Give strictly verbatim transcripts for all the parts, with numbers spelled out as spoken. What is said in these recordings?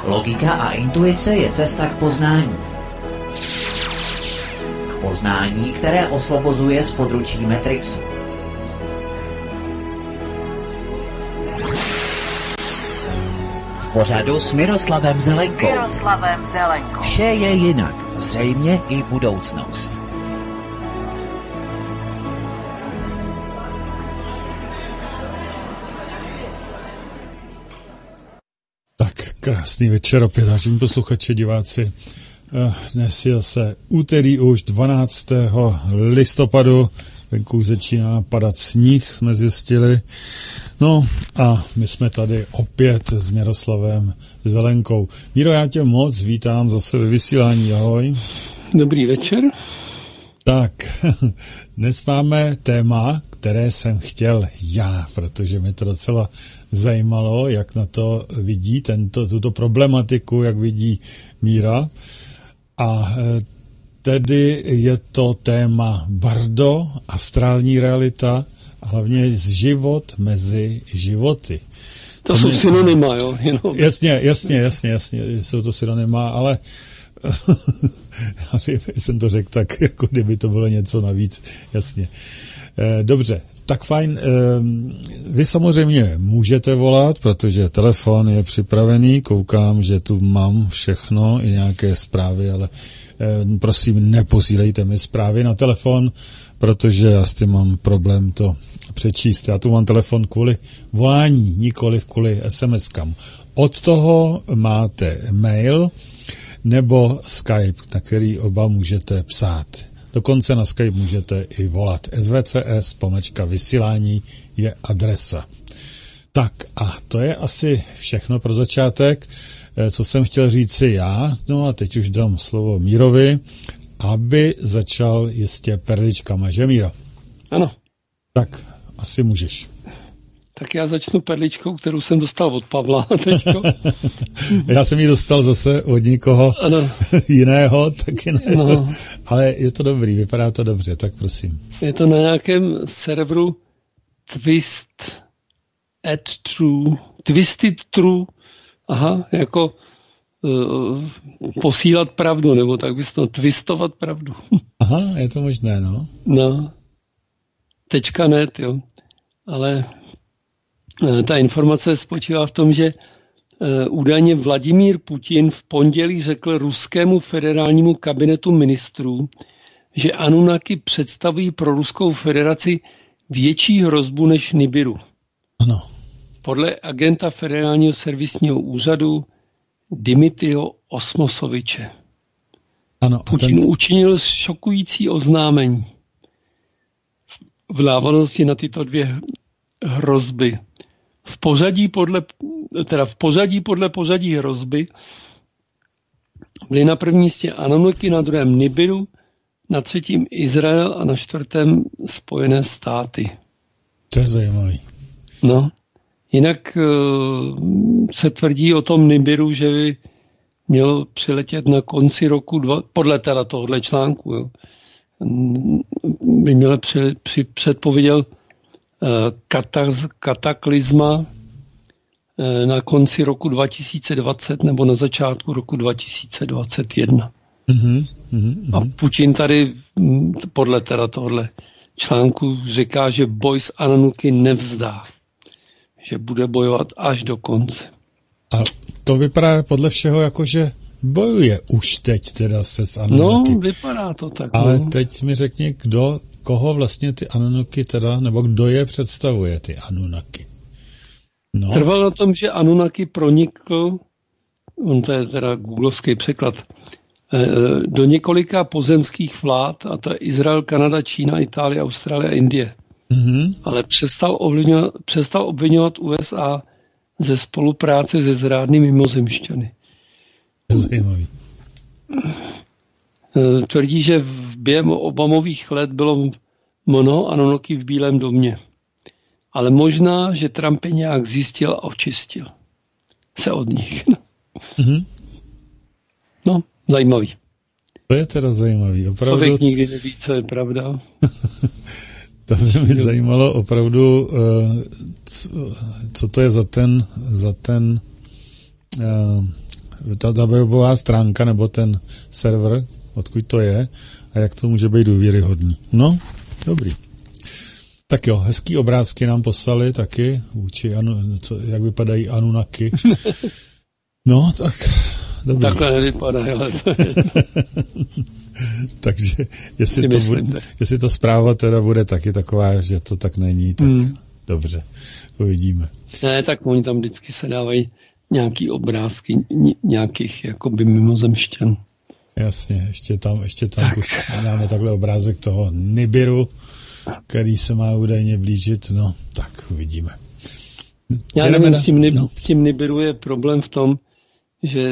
Logika a intuice je cesta k poznání. K poznání, které osvobozuje z područí Matrixu. V pořadu s Miroslavem Zelenkou. S Miroslavem Zelenkou. Vše je jinak, zřejmě i budoucnost. Tak krásný večer opět, vážení posluchači, diváci. Dnes je zase úterý už dvanáctého listopadu, venku začíná padat sníh, jsme zjistili. No a my jsme tady opět s Miroslavem Zelenkou. Míro, já tě moc vítám zase ve vysílání, ahoj. Dobrý večer. Tak, dnes máme téma, které jsem chtěl já, protože mě to docela zajímalo, jak na to vidí tento, tuto problematiku, jak vidí Míra. A tedy je to téma bardo, astrální realita a hlavně život mezi životy. To, to jsou mě... synonyma, jo? Jenom... Jasně, jasně, jasně, jasně, jsou to synonyma, ale já jsem to řekl tak, jako kdyby to bylo něco navíc, jasně. Dobře, tak fajn. Vy samozřejmě můžete volat, protože telefon je připravený, koukám, že tu mám všechno, i nějaké zprávy, ale prosím, neposílejte mi zprávy na telefon, protože já s tím mám problém to přečíst. Já tu mám telefon kvůli volání, nikoliv kvůli es em eskám. Od toho máte mail nebo Skype, na který oba můžete psát. Dokonce na Skype můžete i volat. S V C S pomlčka vysílání je adresa. Tak a to je asi všechno pro začátek, co jsem chtěl říct si já. No a teď už dám slovo Mírovi, aby začal jistě perličkama, že Míro? Ano. Tak, asi můžeš. Tak já začnu perličkou, kterou jsem dostal od Pavla teďko. Já jsem ji dostal zase od někoho ano. jiného, taky ne. No. Ale je to dobrý, vypadá to dobře, tak prosím. Je to na nějakém serveru Twist at True, Twisted True, aha, jako uh, posílat pravdu, nebo tak bys to twistovat pravdu. Aha, je to možné, no. No, tečka net, jo, ale ta informace spočívá v tom, že údajně Vladimír Putin v pondělí řekl ruskému federálnímu kabinetu ministrů, že Anunnaki představují pro Ruskou federaci větší hrozbu než Nibiru. Ano. Podle agenta federálního servisního úřadu Dimitriho Osmosoviče. Ano, Putin ten... učinil šokující oznámení v návaznosti na tyto dvě hrozby. V pořadí podle, teda v pořadí podle pořadí hrozby byly na prvním místě Anunnaki, na druhém Nibiru, na třetím Izrael a na čtvrtém Spojené státy. To je zajímavý. No, jinak uh, se tvrdí o tom Nibiru, že by mělo přiletět na konci roku, dva, podle teda tohohle článku, jo, by mělo při, při, předpověděl kataklizma na konci roku dva tisíce dvacet nebo na začátku roku dva tisíce dvacet jedna. Mm-hmm, mm-hmm. A Putin tady podle teda tohle článku říká, že boj s Anunnaki nevzdá. Že bude bojovat až do konce. A to vypadá podle všeho jako, že bojuje už teď teda se s Anunnaki. No, vypadá to tak. Ale no. teď mi řekni, kdo koho vlastně ty Anunnaki teda, nebo kdo je představuje, ty Anunnaki? No. Trval na tom, že Anunnaki pronikl, on to je teda googlovský překlad, do několika pozemských vlád, a to je Izrael, Kanada, Čína, Itálie, Austrálie a Indie. Mm-hmm. Ale přestal, ovlivňovat, přestal obvinovat U S A ze spolupráce se zrádnými mimozemšťany. To je zajímavý. Tvrdí, že v během Obamových let bylo mnoho Anunnaki v Bílém domě. Ale možná, že Trump je nějak zjistil a očistil se od nich. Mm-hmm. No, zajímavý. To je teda zajímavý. Opravdu... Člověk nikdy neví, co je pravda. To by mě zajímalo opravdu, co to je za ten, za ten ta, ta webová stránka nebo ten server, odkud to je a jak to může být důvěryhodný. No, dobrý. Tak jo, hezký obrázky nám poslali taky, vůči anu, co, jak vypadají Anunnaki. No, tak dobrý. Takhle nevypadá, ale to je... Takže jestli to, bude, jestli to zpráva teda bude taky taková, že to tak není, tak hmm. dobře, uvidíme. Ne, tak oni tam vždycky se dávají nějaký obrázky nějakých jakoby mimozemšťanů. Jasně, ještě tam, ještě tam tak. Dáme takhle obrázek toho Nibiru, který se má údajně blížit, no tak uvidíme. Já Jdeme nevím, na... s, tím Nib- no. s tím Nibiru je problém v tom, že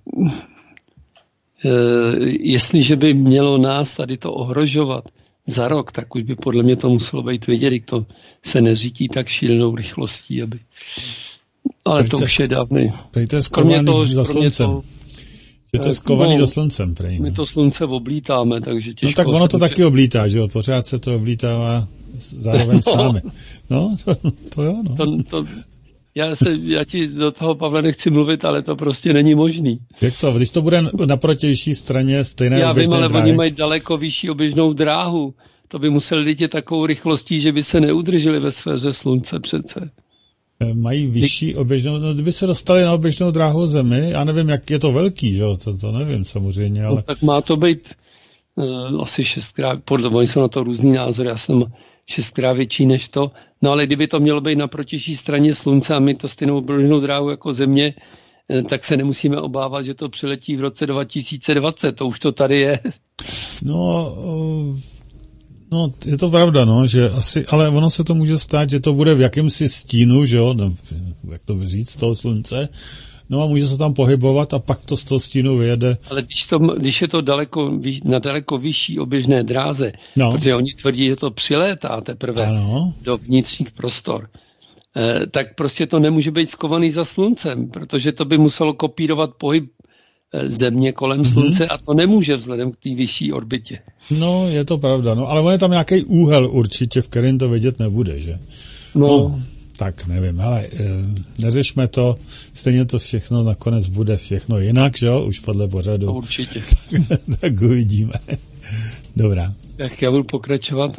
e, jestliže by mělo nás tady to ohrožovat za rok, tak už by podle mě to muselo být vidět, to se neřítí tak šílenou rychlostí, aby... Ale Pejte, to už je dávný. Pejte skovaný za sluncem. Že to je skovaný no, za sluncem, prej. My to slunce oblítáme, takže těžko... No tak ono to může... taky oblítá, že jo? Pořád se to oblítává zároveň no. s námi. No, to, to jo, no. To, to, já, se, já ti do toho, Pavle, nechci mluvit, ale to prostě není možný. Jak to? Když to bude na protější straně stejné já oběžné vím, ale dráhy. Oni mají daleko vyšší oběžnou dráhu. To by museli letět takovou rychlostí, že by se neudrželi ve sféře slunce přece. Mají vyšší oběžnou, no kdyby se dostali na oběžnou dráhu Zemi, já nevím, jak je to velký, že jo, to, to nevím samozřejmě, ale... No, tak má to být uh, asi šestkrát, podle mě jsou na to různý názory, já jsem šestkrát větší než to, no ale kdyby to mělo být na protější straně slunce a my to stejnou oběžnou dráhu jako Země, uh, tak se nemusíme obávat, že to přiletí v roce dva tisíce dvacet, to už to tady je. No... Uh... No, je to pravda, no, že asi, ale ono se to může stát, že to bude v jakémsi stínu, že jo, no, jak to říct, z toho slunce, no a může se tam pohybovat a pak to z toho stínu vyjede. Ale když, to, když je to daleko, na daleko vyšší oběžné dráze, no. Protože oni tvrdí, že to přilétá teprve ano. do vnitřních prostor, eh, tak prostě to nemůže být skovaný za sluncem, protože to by muselo kopírovat pohyb Země kolem slunce mm-hmm. a to nemůže vzhledem k té vyšší orbitě. No, je to pravda, no, ale on je tam nějaký úhel určitě, v kterém to vidět nebude, že? No. no tak nevím, ale e, neřešme to, stejně to všechno nakonec bude všechno jinak, že jo, už podle pořadu. No, určitě. tak, tak uvidíme. Dobrá. Tak já budu pokračovat.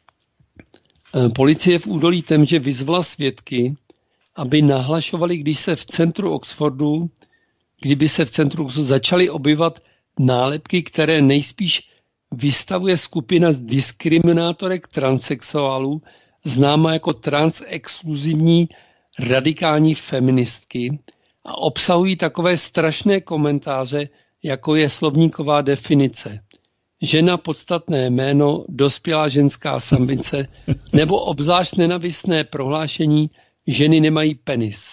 Policie v údolí Temže vyzvala svědky, aby nahlašovali, když se v centru Oxfordu kdyby se v centru začaly objevovat nálepky, které nejspíš vystavuje skupina diskriminátorek transsexuálů, známá jako transexkluzivní radikální feministky, a obsahují takové strašné komentáře, jako je slovníková definice. Žena, podstatné jméno, dospělá ženská samice, nebo obzvlášť nenavistné prohlášení, ženy nemají penis.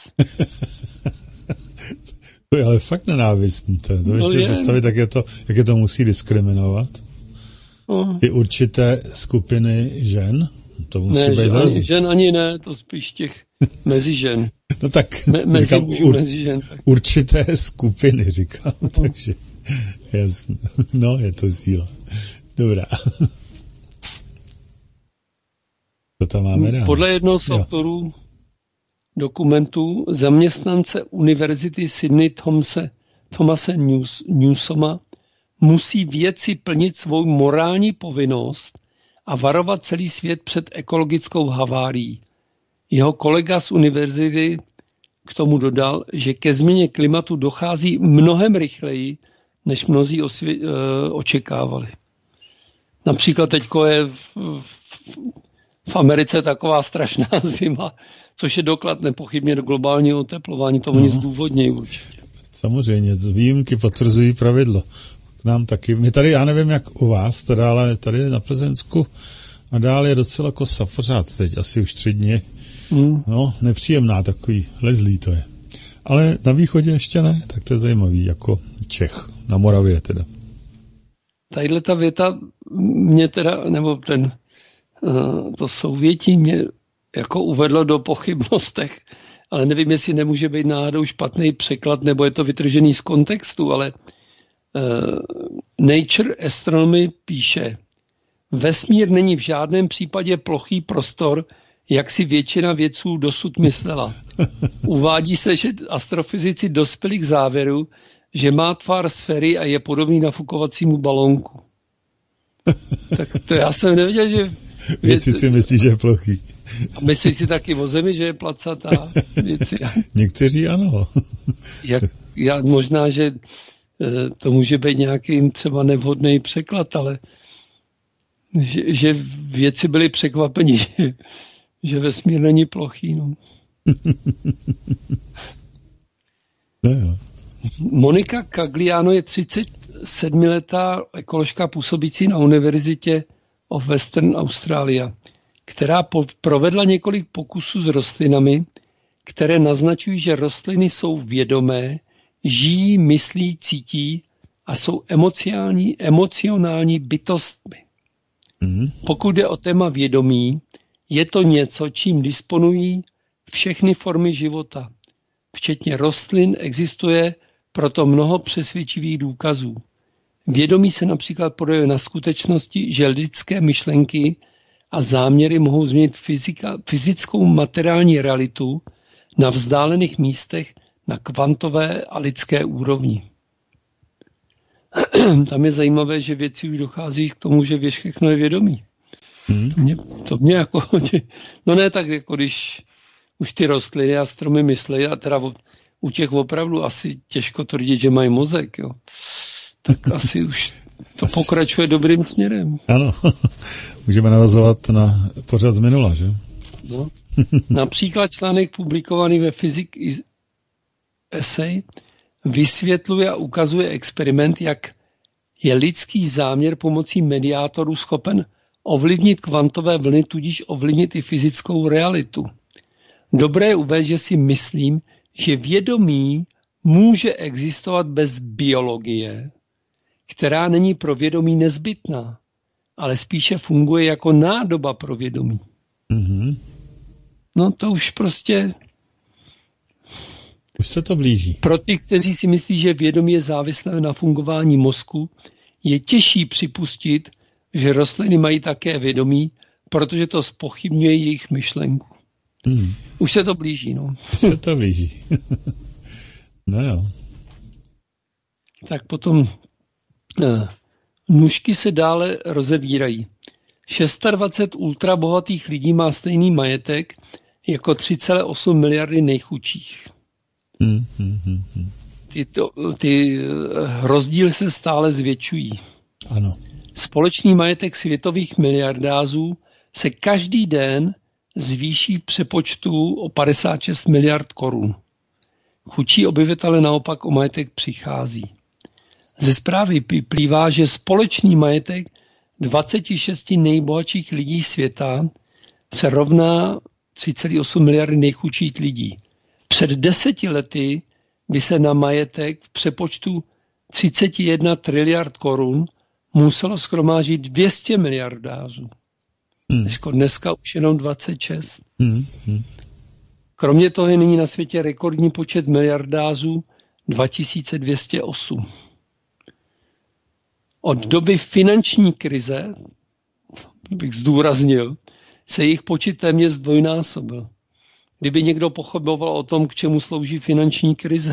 To je ale fakt nenávistný. To, to no si představit, jak je to, jak je to musí diskriminovat. No. I určité skupiny žen. To musí ne, být žen, hrozný. Ani žen ani ne, to spíš těch mezi žen. No tak, Me, mezi, říkám, ur, mezi žen, tak. určité skupiny, říkám. No. Takže, jasně. No, je to síla. Dobrá. Co tam máme dál? Podle jednoho z autorů dokumentu zaměstnance Univerzity Sydney Thomase, Thomase News, Newsoma musí vědci plnit svou morální povinnost a varovat celý svět před ekologickou havárií. Jeho kolega z univerzity k tomu dodal, že ke změně klimatu dochází mnohem rychleji, než mnozí osvě- očekávali. Například teďko je v, v, v Americe taková strašná zima, což je doklad nepochybně do globálního oteplování, to oni no. zdůvodnějí určitě. Samozřejmě, výjimky potvrzují pravidlo. K nám taky. My tady, já nevím, jak u vás, teda, ale tady na Plzeňsku a dál je docela kosa pořád teď, asi už tři dny. Hmm. No, nepříjemná, takový lezlý to je. Ale na východě ještě ne, tak to je zajímavý, jako Čech, na Moravě teda. Tadyhle ta věta mě teda, nebo ten, to souvětí mě jako uvedlo do pochybnostech, ale nevím, jestli nemůže být náhodou špatný překlad, nebo je to vytržený z kontextu, ale uh, Nature Astronomy píše, vesmír není v žádném případě plochý prostor, jak si většina vědců dosud myslela. Uvádí se, že astrofyzici dospěli k závěru, že má tvar sféry a je podobný nafukovacímu balónku. Tak to já jsem nevěděl, že... Věci si myslí, že je plochý. A myslí si taky o Zemi, že je placatá. Věci. Někteří ano. Jak, já, možná, že to může být nějaký třeba nevhodný překlad, ale že, že věci byly překvapeni, že, že vesmír není plochý. No. No jo. Monika Cagliano je třicetisedmiletá ekoložka působící na Univerzitě of Western Australia, která po- provedla několik pokusů s rostlinami, které naznačují, že rostliny jsou vědomé, žijí, myslí, cítí a jsou emocionální, emocionální bytostmi. Mm. Pokud jde o téma vědomí, je to něco, čím disponují všechny formy života. Včetně rostlin existuje proto mnoho přesvědčivých důkazů. Vědomí se například projevuje na skutečnosti, že lidské myšlenky a záměry mohou změnit fyzika, fyzickou materiální realitu na vzdálených místech na kvantové a lidské úrovni. Tam je zajímavé, že věci už dochází k tomu, že věc všechno je vědomí. Hmm. To, mě, to mě jako... No ne tak, jako když už ty rostliny a stromy myslejí, a teda u těch opravdu asi těžko tvrdit, že mají mozek, jo. Tak asi už to asi pokračuje dobrým směrem. Ano, můžeme navazovat na pořad z minula, že? No. Například článek publikovaný ve Physics Essay vysvětluje a ukazuje experiment, jak je lidský záměr pomocí mediátorů schopen ovlivnit kvantové vlny, tudíž ovlivnit i fyzickou realitu. Dobré je uvést, že si myslím, že vědomí může existovat bez biologie, která není pro vědomí nezbytná, ale spíše funguje jako nádoba pro vědomí. Mm-hmm. No to už prostě... Už se to blíží. Pro ty, kteří si myslí, že vědomí je závislé na fungování mozku, je těžší připustit, že rostliny mají také vědomí, protože to zpochybňuje jejich myšlenku. Mm. Už se to blíží, no. Už se to blíží. No jo. Tak potom eh, nůžky se dále rozevírají. dvacet šest ultrabohatých lidí má stejný majetek jako tři celé osm miliardy nejchudších. Hmm, hmm, hmm, hmm. Ty, to, ty rozdíly se stále zvětšují. Ano. Společný majetek světových miliardářů se každý den zvýší v přepočtu o padesát šest miliard korun. Chudší obyvatele naopak o majetek přichází. Ze zprávy vyplývá, že společný majetek dvacet šest nejbohatších lidí světa se rovná tři celé osm miliardy nejchudších lidí. Před deseti lety by se na majetek v přepočtu třicet jedna triliard korun muselo shromáždit dvě stě miliardářů. Hmm. Dneska už jenom dvacet šest. Hmm. Hmm. Kromě toho je nyní na světě rekordní počet miliardářů dva tisíce dvě stě osm. Od doby finanční krize, bych zdůraznil, se jejich počet téměř zdvojnásobil. Kdyby někdo pochyboval o tom, k čemu slouží finanční krize,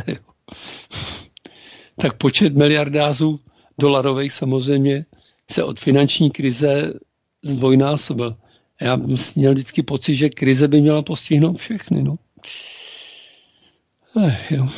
tak počet miliardářů dolarových samozřejmě se od finanční krize zdvojnásobil. Já měl vždycky pocit, že krize by měla postihnout všechny. No. Eh, jo.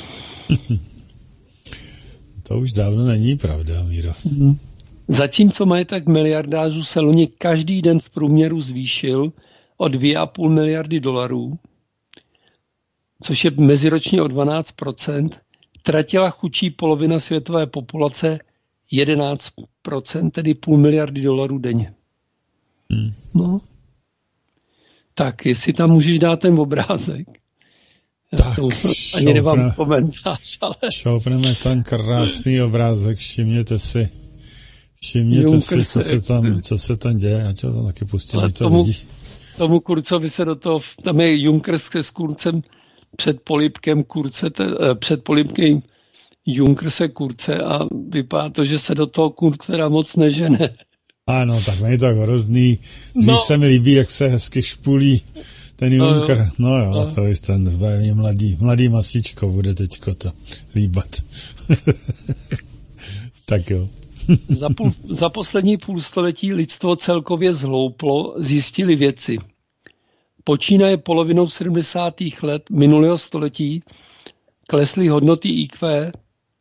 To už dávno není pravda, Míro. Hmm. Zatímco majetek miliardářů se loni každý den v průměru zvýšil o dvě a půl miliardy dolarů, což je meziročně o dvanáct procent, tratila chudší polovina světové populace jedenáct procent, tedy půl miliardy dolarů denně. Hmm. No. Tak, jestli tam můžeš dát ten obrázek. Tak, ani nemám komentář, ale... šoupneme tam krásný obrázek, všimněte si, všimněte Juncker si, co se, tam, co se tam děje, já tě tam taky pustím, to tomu, vidí. Tomu Kurcovi se do toho, tam je Juncker s Kurcem před polibkem Kurce, před polibkem Juncker se Kurce a vypadá to, že se do toho Kurce moc nežene. Ano, tak není to hrozný. Dřív no. se mi líbí, jak se hezky špulí Ten Juncker, no jo, no jo, to už ten velmi mladý, mladý masíčko bude teďko to líbat. Tak jo. za, půl, za poslední půlstoletí lidstvo celkově zhlouplo, zjistili věci. Počínaje polovinou sedmdesátých let minulého století klesly hodnoty í kvé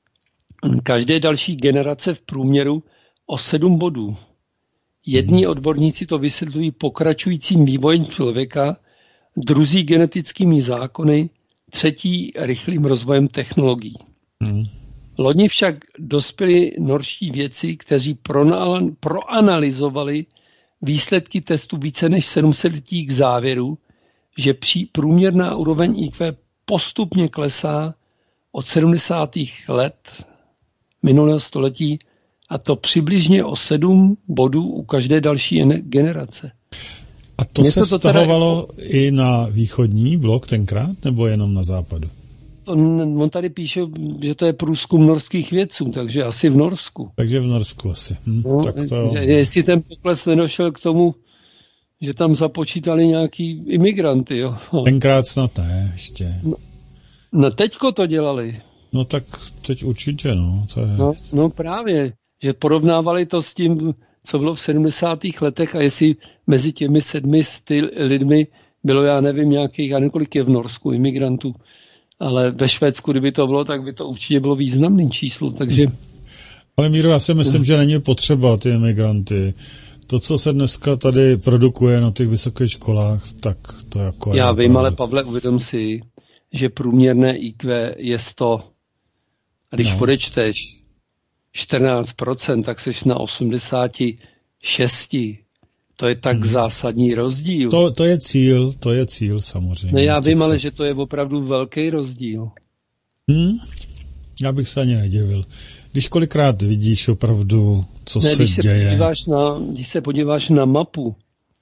každé další generace v průměru o sedm bodů. Jedni odborníci to vysvětlují pokračujícím vývojem člověka, druzí genetickými zákony, třetí rychlým rozvojem technologií. Hmm. Loni však dospěli norští vědci, kteří proanalyzovali výsledky testu více než sedm set lidí k závěru, že průměrná úroveň í kvé postupně klesá od sedmdesátých let minulého století, a to přibližně o sedm bodů u každé další generace. A to Mě se to vztahovalo teda i na východní blok tenkrát, nebo jenom na západu? To, on tady píše, že to je průzkum norských vědců, takže asi v Norsku. Takže v Norsku asi. Hm, no, tak to... Jestli ten pokles nedošel k tomu, že tam započítali nějaký imigranty, jo. Tenkrát snad ne, ještě. No, no teďko to dělali. No tak teď určitě, no. To je... no. No právě, že porovnávali to s tím, co bylo v sedmdesátých letech a jestli mezi těmi sedmi lidmi bylo, já nevím, nějakých, já několik je v Norsku imigrantů, ale ve Švédsku, kdyby to bylo, tak by to určitě bylo významný číslo, takže... Ale Míro, já si myslím, že není potřeba ty imigranty. To, co se dneska tady produkuje na těch vysokých školách, tak to jako... Já vím, ale Pavle, uvědom si, že průměrné í kvé je sto. A když no. odečteš čtrnáct procent, tak seš na osmdesát šest. To je tak hmm. zásadní rozdíl. To, to je cíl, to je cíl samozřejmě. No já vím, ale že to je opravdu velký rozdíl. Hmm? Já bych se ani nedivil. Když kolikrát vidíš opravdu, co ne, se když děje. Se podíváš na, když se podíváš na mapu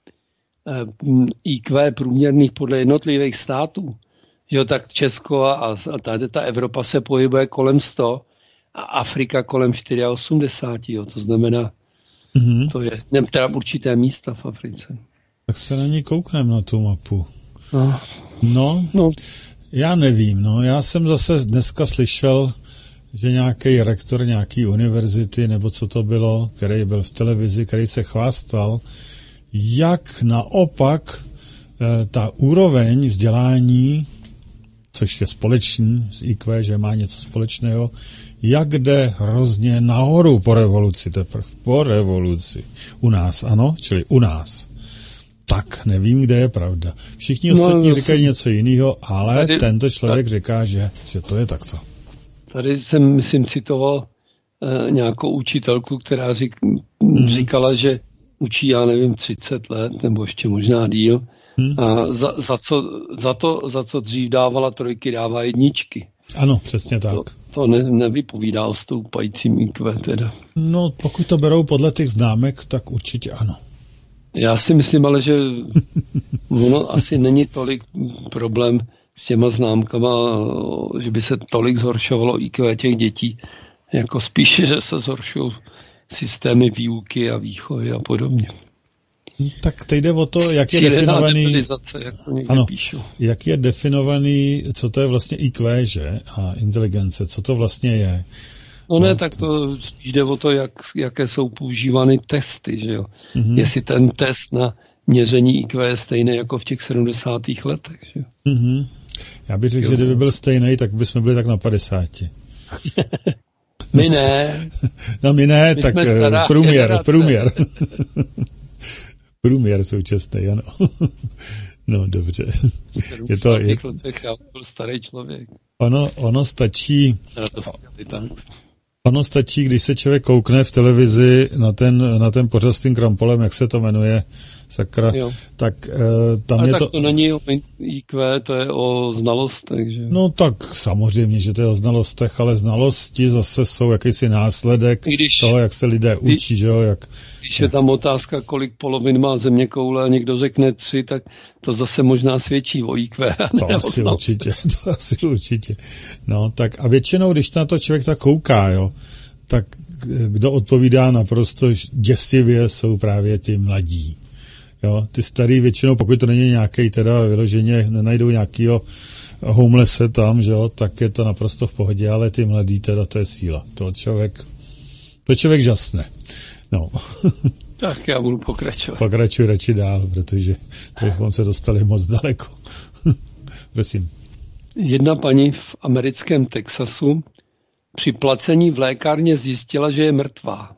eh, í kvé průměrných podle jednotlivých států, že jo, tak Česko a, a tady ta Evropa se pohybuje kolem sto a Afrika kolem osmdesát čtyři, jo, to znamená, mm-hmm. to je ne, teda určité místa v Africe. Tak se na ní koukneme, na tu mapu. No. No, no, já nevím, no, já jsem zase dneska slyšel, že nějaký rektor nějaký univerzity, nebo co to bylo, který byl v televizi, který se chvástal, jak naopak e, ta úroveň vzdělání, což je společný z í kvé, že má něco společného, jak jde hrozně nahoru po revoluci, teprve po revoluci. U nás, ano, čili u nás. Tak, nevím, kde je pravda. Všichni ostatní no, říkají něco jiného, ale tady, tento člověk tady, říká, že, že to je takto. Tady jsem, myslím, citoval eh, nějakou učitelku, která řík, mm. říkala, že učí, já nevím, třicet let, nebo ještě možná díl, mm. a za, za, co, za, to, za co dřív dávala trojky, dává jedničky. Ano, přesně tak. To, to ne, nevypovídá o stoupajícím í kvé teda. No, pokud to berou podle těch známek, tak určitě ano. Já si myslím, ale že ono asi není tolik problém s těma známkama, že by se tolik zhoršovalo í kvé těch dětí, jako spíše, že se zhoršují systémy výuky a výchovy a podobně. Tak teď jde o to, jak je definovaný, jak, ano, jak je definovaný, co to je vlastně í kvé, že? A inteligence, co to vlastně je. No ne, tak to spíš jde o to, jak, jaké jsou používány testy, že jo. Mm-hmm. Jestli ten test na měření í kvé je stejný jako v těch sedmdesátých letech, že jo. Mm-hmm. Já bych řekl, jo, že kdyby byl stejný, tak bychom byli tak na padesáti. My ne. No my ne, my tak průměr, generace. průměr. Průměr současný, ano. No, dobře. Je to, je... letech já byl starý člověk. Ono, ono stačí... Ono stačí, když se člověk koukne v televizi na ten, na ten pořad s tím Krampolem, jak se to jmenuje, sakra, jo. tak uh, tam Ale je tak to... to není o í kvé, to je o znalostech, že? No tak samozřejmě, že to je o znalostech, ale znalosti zase jsou jakýsi následek když, toho, jak se lidé když, učí, že jo, jak... Když je tam otázka, kolik polovin má zeměkoule a někdo řekne tři, tak to zase možná svědčí o í kvé. To asi určitě, to asi určitě. No tak a většinou, když na to člověk tak kouká, jo, tak kdo odpovídá naprosto děsivě, jsou právě ty mladí. Jo, ty starý většinou, pokud to není nějaký teda vyloženě, nenajdou nějakýho homelesse tam, že jo, tak je to naprosto v pohodě, ale ty mladý teda, to je síla. To člověk, to člověk žasne. No. Tak já budu pokračovat. Pokračuji radši dál, protože bychom se dostali moc daleko. Prosím. Jedna paní v americkém Texasu při placení v lékárně zjistila, že je mrtvá.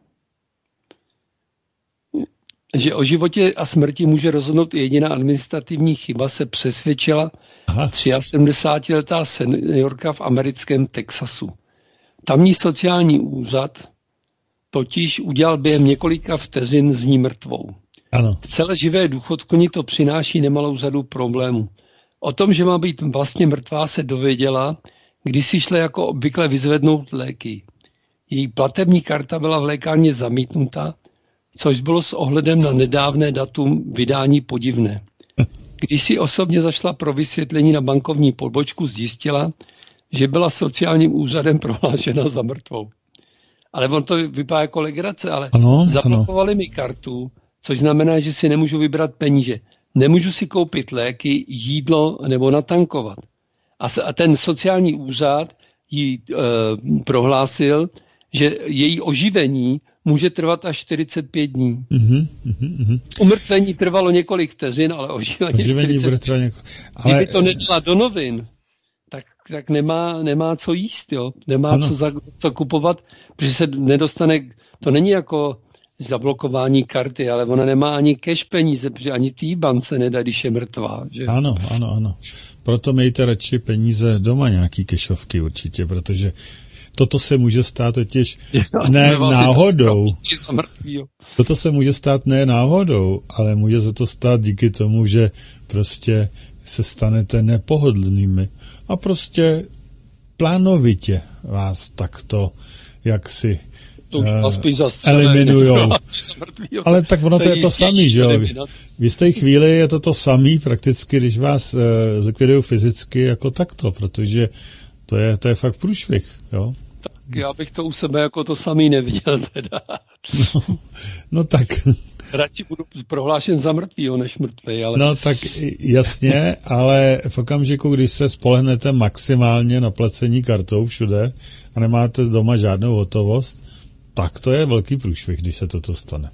Že o životě a smrti může rozhodnout jediná administrativní chyba, se přesvědčila sedmdesátiletá seniorka v americkém Texasu. Tamní sociální úřad totiž udělal během několika vteřin z ní mrtvou. Ano. Celé živé důchodkyni to přináší nemalou řadu problémů. O tom, že má být vlastně mrtvá, se dověděla, když si šla jako obvykle vyzvednout léky. Její platební karta byla v lékárně zamítnuta, což bylo s ohledem na nedávné datum vydání podivné. Když si osobně zašla pro vysvětlení na bankovní pobočku, zjistila, že byla sociálním úřadem prohlášena za mrtvou. Ale on to vypadá jako legrace, ale ano, zablokovali ano. mi kartu, což znamená, že si nemůžu vybrat peníze. Nemůžu si koupit léky, jídlo nebo natankovat. A, a ten sociální úřad jí e, prohlásil, že její oživení může trvat až čtyřicet pět dní. Mm-hmm, mm-hmm. Umrtvení trvalo několik vteřin, ale oživení, oživení čtyřicet pět. Něko... Ale... Kdyby to nedala do novin, tak, tak nemá, nemá co jíst, jo? Nemá ano. co, za, co kupovat, protože se nedostane, to není jako zablokování karty, ale ona nemá ani cash peníze, protože ani tý bance nedá, když je mrtvá. Že? Ano, ano, ano. Proto mějte radši peníze doma, nějaký kešovky určitě, protože toto se může stát totiž ne náhodou. Toto se může stát ne náhodou, ale může se to stát díky tomu, že prostě se stanete nepohodlnými a prostě plánovitě vás takto jaksi uh, eliminujou. Ale tak ono to je to samý, že jo? V jisté chvíli je to to samý prakticky, když vás uh, zlikvidují fyzicky jako takto, protože to je, to je fakt průšvih, jo? Tak já bych to u sebe jako to samý neviděl teda. No, no tak... Radši budu prohlášen za mrtvýho než mrtvý, ale... No tak jasně, ale v okamžiku, když se spolehnete maximálně na placení kartou všude a nemáte doma žádnou hotovost, tak to je velký průšvih, když se toto stane.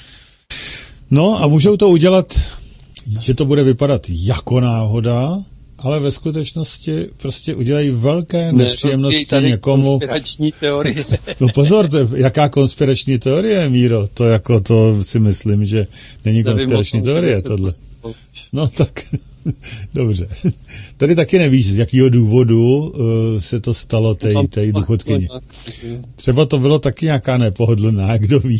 No a můžou to udělat, že to bude vypadat jako náhoda, ale ve skutečnosti prostě udělají velké nepříjemnosti ne, někomu. Konspirační teorie. No pozor, to je, jaká konspirační teorie, Míro? To jako to si myslím, že není konspirační Nevím, teorie tohle. No tak, dobře. Tady taky nevíš, z jakého důvodu uh, se to stalo té, té důchodkyni. Třeba to bylo taky nějaká nepohodlná, kdo ví.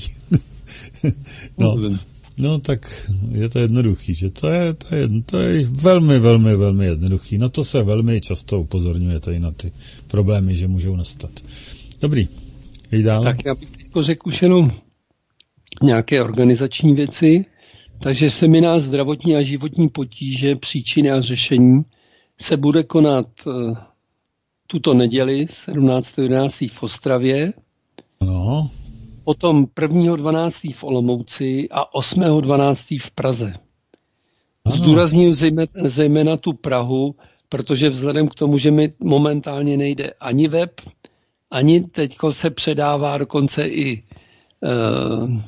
No. No tak je to jednoduchý, že to je, to je, to je velmi, velmi, velmi jednoduchý. Na to se velmi často upozorňuje tady na ty problémy, že můžou nastat. Dobrý, jdí dál. Tak já bych teď řekl už jenom nějaké organizační věci. Takže seminář zdravotní a životní potíže, příčiny a řešení se bude konat uh, tuto neděli sedmnáctého jedenáctého v Ostravě. No. Potom prvního dvanáctého v Olomouci a osmého dvanáctého v Praze. Zdůrazňuji zejména, zejména tu Prahu, protože vzhledem k tomu, že mi momentálně nejde ani web, ani teďko se předává dokonce i uh,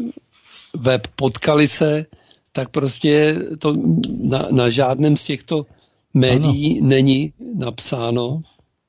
web Potkali se, tak prostě to na, na žádném z těchto médií ano. není napsáno.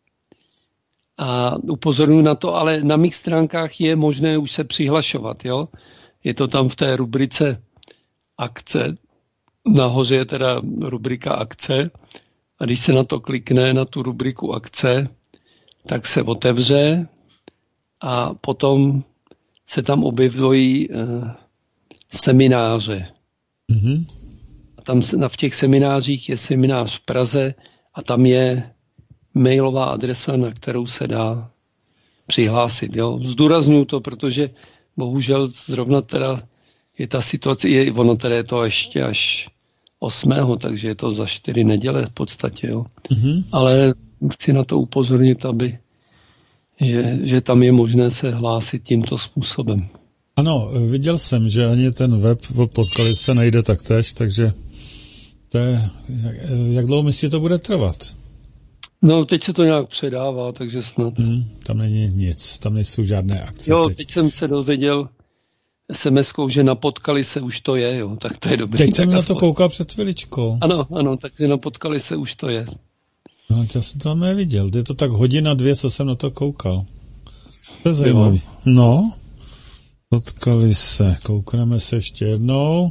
A upozorňuji na to, ale na mých stránkách je možné už se přihlašovat, jo. Je to tam v té rubrice akce. Nahoře je teda rubrika akce a když se na to klikne, na tu rubriku akce, tak se otevře a potom se tam objevují eh, semináře. Mm-hmm. A tam v těch seminářích je seminář v Praze a tam je mailová adresa, na kterou se dá přihlásit. Jo. Zdůraznuju to, protože bohužel zrovna teda je ta situace, je, ono teda je to ještě až osmého, takže je to za čtyři neděle v podstatě. Jo. Mm-hmm. Ale chci na to upozornit, aby, že, že tam je možné se hlásit tímto způsobem. Ano, viděl jsem, že ani ten web od Potkali se nejde taktéž, takže to je, jak, jak dlouho myslíte, to bude trvat? No, teď se to nějak předává, takže snad. Hmm, tam není nic, tam nejsou žádné akce. Jo, teď, teď jsem se dozvěděl es em eskou, že na Potkali se už to je, jo, tak to je dobrý. Teď jsem tak na aspoň... to koukal před chviličkou. Ano, ano, takže na Potkali se už to je. No, já jsem to neviděl, je to tak hodina, dvě, co jsem na to koukal. To je zajímavý. No, Potkali se, koukneme se ještě jednou.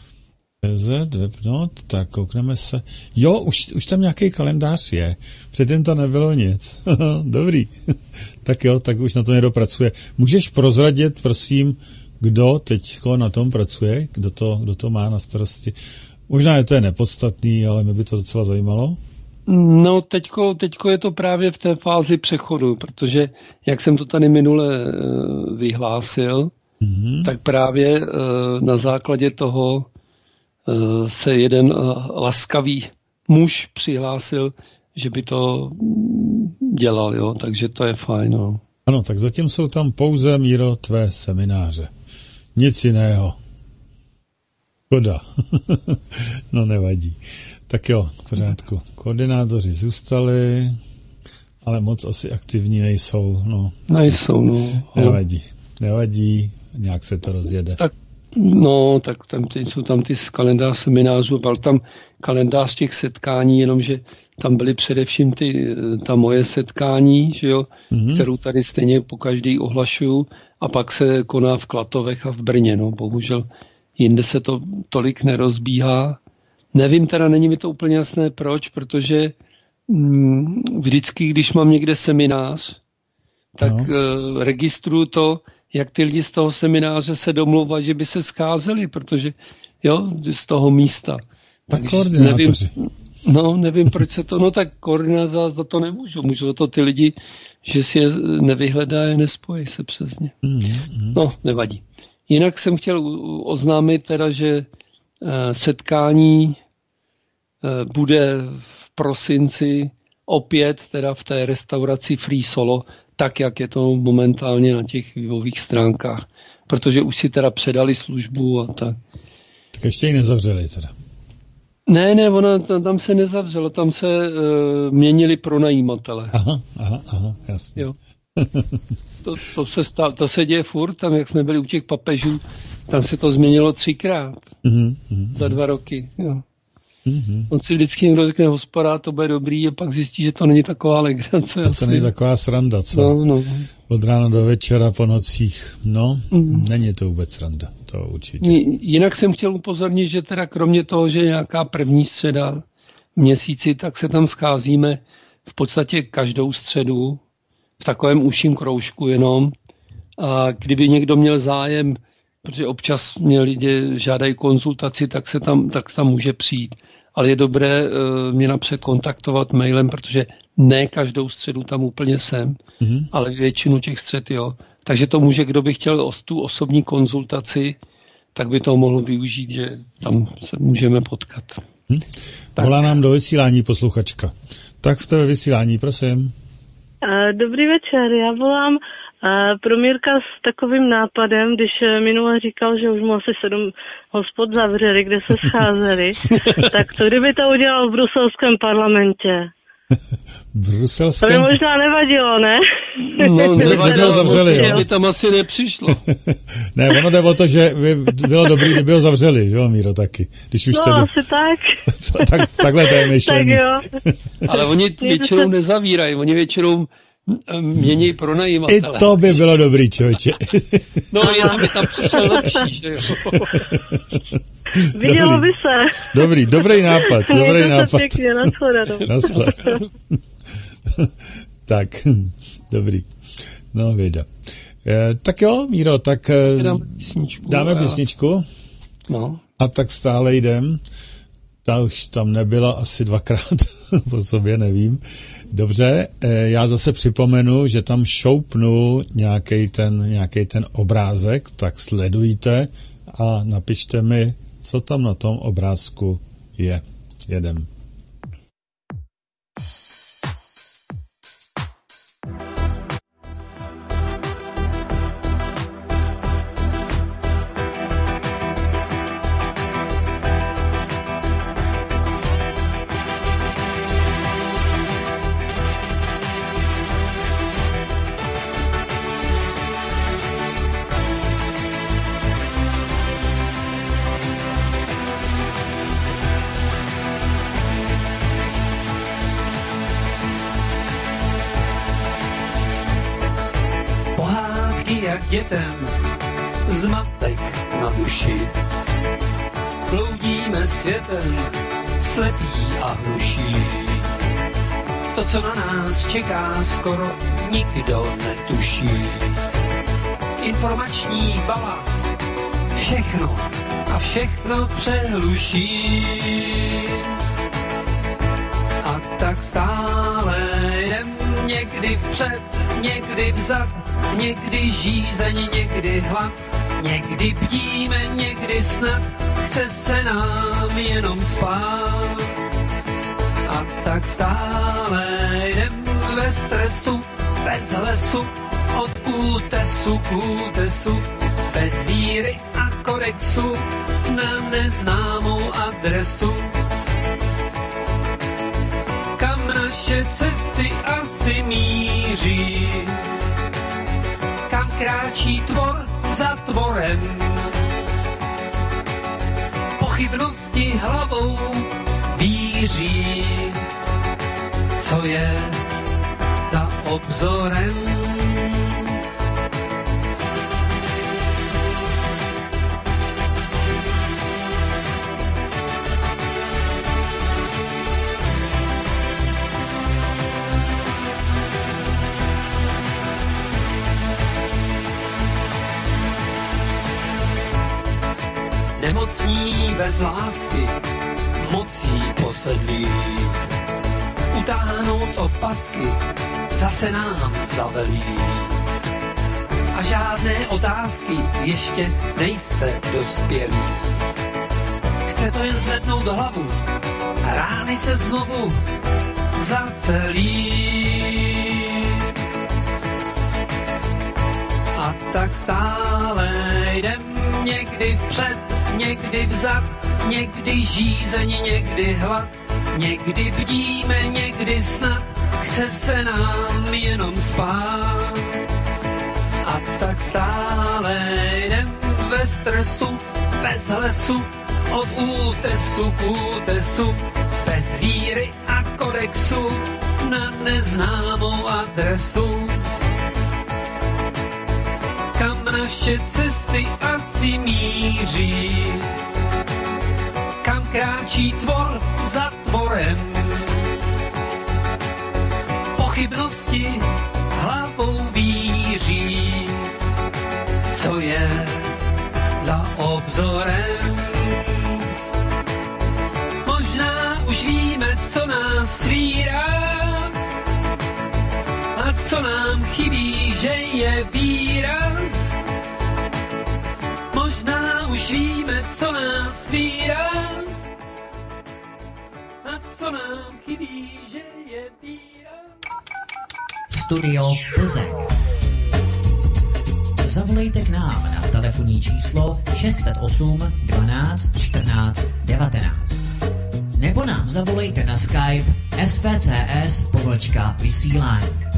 Z, webnot, tak koukneme se. Jo, už, už tam nějaký kalendář je. Předtím to nebylo nic. Dobrý. Tak jo, tak už na to někdo pracuje. Můžeš prozradit, prosím, kdo teď na tom pracuje? Kdo to, kdo to má na starosti? Možná je to je nepodstatný, ale mě by to docela zajímalo. No, teďko, teďko je to právě v té fázi přechodu, protože jak jsem to tady minule vyhlásil, mm-hmm. tak právě na základě toho se jeden laskavý muž přihlásil, že by to dělal, jo, takže to je fajn, no. Ano, tak zatím jsou tam pouze, Míro, tvé semináře. Nic jiného. Škoda. No nevadí. Tak jo, v pořádku. Koordinátoři zůstali, ale moc asi aktivní nejsou, no. Nejsou, no. Nevadí, nevadí, nějak se to rozjede. Tak No, tak tam jsou tam ty kalendář seminářů, byl tam kalendář těch setkání, jenomže tam byly především ty, ta moje setkání, že jo, mm-hmm. kterou tady stejně po každý ohlašuju, a pak se koná v Klatovech a v Brně, no, bohužel jinde se to tolik nerozbíhá. Nevím, teda není mi to úplně jasné proč, protože mm, vždycky, když mám někde seminář, tak no. uh, registruju to, jak ty lidi z toho semináře se domlouvají, že by se scházeli, protože jo, z toho místa. Tak koordinátoři. Nevím, no, nevím, proč se to, no tak koordinátoři za to nemůžu. Můžu za to ty lidi, že si je nevyhledají, nespojí se přes ně. Mm-hmm. No, nevadí. Jinak jsem chtěl oznámit teda, že setkání bude v prosinci opět teda v té restauraci Free Solo, tak, jak je to momentálně na těch webových stránkách. Protože už si teda předali službu a tak. Tak ještě ji nezavřeli teda. Ne, ne, ona, tam se nezavřelo, tam se uh, měnili pronajímatele. Aha, aha, aha, jasně. Jo. To, to, se stav, to se děje furt, tam jak jsme byli u těch papežů, tam se to změnilo třikrát mm-hmm, mm-hmm. za dva roky. Jo. Mm-hmm. On si vždycky někdo řekne, hospoda, to bude dobrý, a pak zjistí, že to není taková legrace. To, to není taková sranda, co? No, no. Od rána do večera po nocích. No, mm. není to vůbec sranda, to určitě. Jinak jsem chtěl upozornit, že teda kromě toho, že je nějaká první středa v měsíci, tak se tam scházíme v podstatě každou středu v takovém užším kroužku jenom. A kdyby někdo měl zájem, protože občas mě lidi žádají konzultaci, tak se tam, tak tam může přijít. Ale je dobré uh, mě napřed kontaktovat mailem, protože ne každou středu tam úplně jsem, mm-hmm. ale většinu těch střed, jo. Takže to může, kdo by chtěl os, tu osobní konzultaci, tak by to mohl využít, že tam se můžeme potkat. Hm? Volá nám do vysílání posluchačka. Tak jste ve vysílání, prosím. Uh, dobrý večer, já volám uh, pro Mírka s takovým nápadem, když minule říkal, že už mu asi sedm hospod zavřeli, kde se scházeli, tak to kdyby to udělal v bruselském parlamentě. Bruselském? To by možná nevadilo, ne? No, nevadilo, zavřeli, jo. By tam asi nepřišlo. Ne, ono jde o to, že by bylo dobrý, kdyby ho zavřeli, jo, Míro, taky. Když už no, se asi tak. tak. Takhle to je myšlení. Tak jo. Ale oni většinou nezavírají, oni většinou mění pronajímatele. I to by bylo dobrý, člověče. No, jenom by tam přišel lepší, že jo. Vidělo by se. Dobrý, dobrý nápad, dobrý Mějte nápad. se pěkně, nashledanou. Nashledanou. Tak, dobrý. No, věda. E, tak jo, Míro, tak dáme písničku. Dáme písničku. No. A tak stále jdem. Ta už tam nebyla asi dvakrát po sobě, nevím. Dobře, já zase připomenu, že tam šoupnu nějaký ten, nějaký ten obrázek, tak sledujte a napište mi, co tam na tom obrázku je. Jedem. jak dětem, zmatek na duši. Bloudíme světem, slepí a hluší. To, co na nás čeká, skoro nikdo netuší. Informační balast všechno a všechno přehluší. A tak stále jdem někdy vpřed, někdy vzad, někdy žízeň, někdy hlad, někdy bdíme, někdy snad, chce se nám jenom spát. A tak stále jdem ve stresu, bez lesu, od útesu k útesu, bez víry a kodexu, na neznámou adresu. Kam naše cesty asi míří, kam kráčí tvor za tvorem. Pochybnosti hlavou víří, co je za obzorem. Nemocní bez lásky, mocí posedlí. Utáhnout opasky, zase nám zavelí. A žádné otázky, ještě nejste dospělí. Chce to jen zvednout hlavu, a rány se znovu zacelí. A tak stále jdem někdy vpřed, někdy vzad, někdy žízeň, někdy hlad, někdy bdíme, někdy snad, chce se nám jenom spát. A tak stále jdem ve stresu, bez lesu, od útesu k útesu, bez víry a kodexu, na neznámou adresu. Kam naše cesty asi míří, kam kráčí tvor za tvorem. Pochybnosti hlavou víří, co je za obzorem. Možná už víme, co nás svírá a co nám chybí, že je víra. Možná už víme, co nás svírá a co nám chybí, že je víra. Studio Plzeň. Zavolejte k nám na telefonní číslo šest set osm dvanáct čtrnáct devatenáct. Nebo nám zavolejte na Skype S V C S pomlčka vysílání.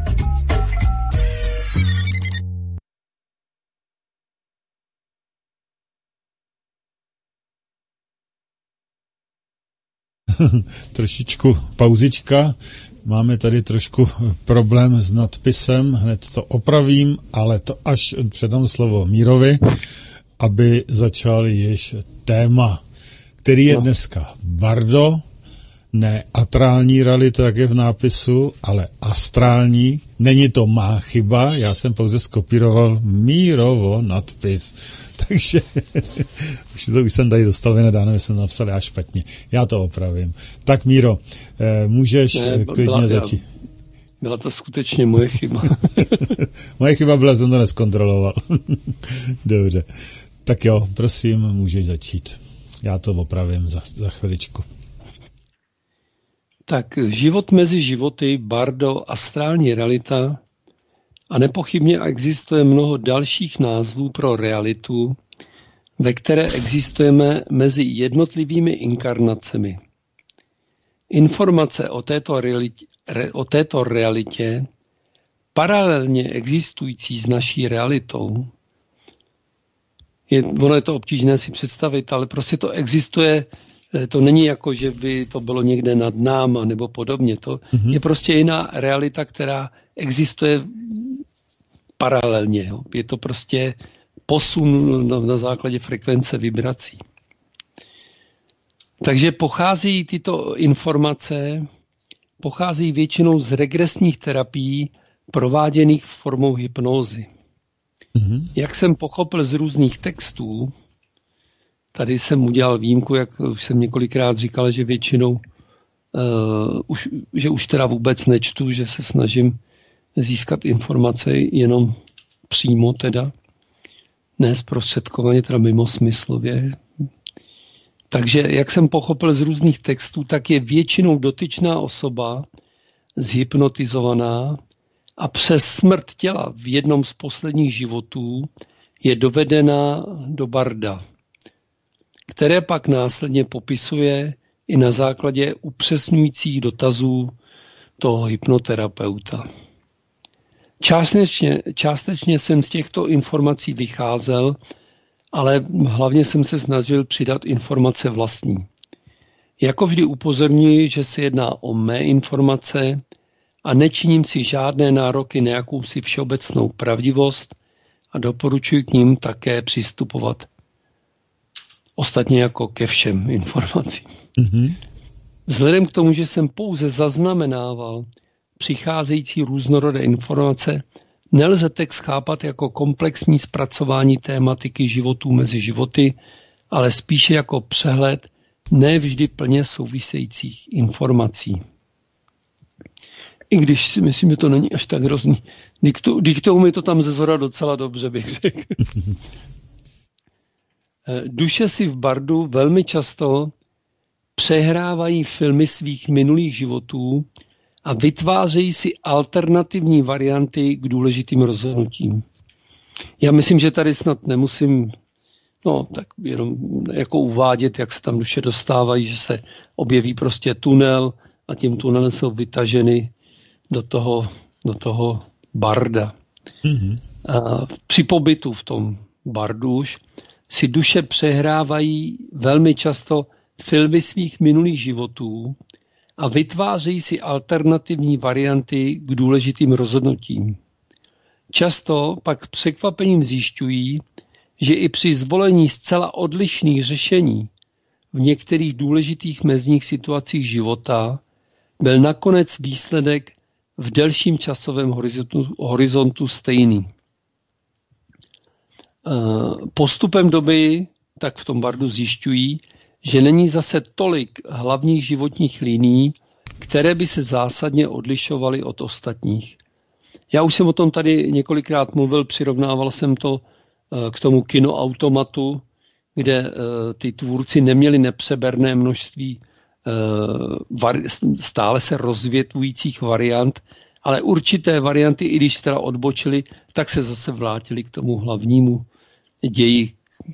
Trošičku pauzička. Máme tady trošku problém s nadpisem, hned to opravím, ale to až předám slovo Mírovi, aby začal již téma, který je dneska bardo, ne atrální realita, jak je v nápisu, ale astrální. Není to má chyba, já jsem pouze skopíroval Mírovo nadpis. Takže už to už jsem tady dostal vynadáno, jsem napsal já špatně. Já to opravím. Tak Míro, můžeš ne, klidně byla, začít. Byla to skutečně moje chyba. Moje chyba byla, jsem to neskontroloval. Dobře. Tak jo, prosím, můžeš začít. Já to opravím za, za chviličku. Tak život mezi životy, bardo, astrální realita a nepochybně existuje mnoho dalších názvů pro realitu, ve které existujeme mezi jednotlivými inkarnacemi. Informace o této realitě, re, o této realitě paralelně existující s naší realitou, je, ono je to obtížné si představit, ale prostě to existuje. To není jako, že by to bylo někde nad náma nebo podobně. To mm-hmm. je prostě jiná realita, která existuje paralelně. Jo. Je to prostě posun na, na základě frekvence vibrací. Takže pochází tyto informace, pochází většinou z regresních terapií prováděných formou hypnózy. Mm-hmm. Jak jsem pochopil z různých textů, tady jsem udělal výjimku, jak už jsem několikrát říkal, že většinou, uh, už, že už teda vůbec nečtu, že se snažím získat informace jenom přímo teda, ne zprostředkovaně, teda mimo smyslově. Takže jak jsem pochopil z různých textů, tak je většinou dotyčná osoba zhypnotizovaná a přes smrt těla v jednom z posledních životů je dovedena do barda, které pak následně popisuje i na základě upřesňujících dotazů toho hypnoterapeuta. Částečně, částečně jsem z těchto informací vycházel, ale hlavně jsem se snažil přidat informace vlastní. Jako vždy upozorňuji, že se jedná o mé informace a nečiním si žádné nároky na jakousi všeobecnou pravdivost a doporučuji k ním také přistupovat. Ostatně jako ke všem informacím. Mm-hmm. Vzhledem k tomu, že jsem pouze zaznamenával přicházející různorodé informace, nelze text chápat jako komplexní zpracování tématiky životů mezi životy, ale spíše jako přehled ne vždy plně souvisejících informací. I když si myslím, že to není až tak hrozný. Diktu, diktou mi to tam ze zhora docela dobře, bych řekl. Duše si v bardu velmi často přehrávají filmy svých minulých životů a vytvářejí si alternativní varianty k důležitým rozhodnutím. Já myslím, že tady snad nemusím, no tak jenom jako uvádět, jak se tam duše dostávají, že se objeví prostě tunel a tím tunelem jsou vytaženy do toho, do toho barda. Mm-hmm. A při pobytu v tom bardu už si duše přehrávají velmi často filmy svých minulých životů a vytvářejí si alternativní varianty k důležitým rozhodnutím. Často pak překvapením zjišťují, že i při zvolení zcela odlišných řešení v některých důležitých mezních situacích života byl nakonec výsledek v delším časovém horizontu, horizontu stejný. Postupem doby tak v tom bardu zjišťují, že není zase tolik hlavních životních linií, které by se zásadně odlišovaly od ostatních. Já už jsem o tom tady několikrát mluvil, přirovnával jsem to k tomu kinoautomatu, kde ty tvůrci neměli nepřeberné množství stále se rozvětvujících variant, ale určité varianty, i když teda odbočili, tak se zase vrátili k tomu hlavnímu ději,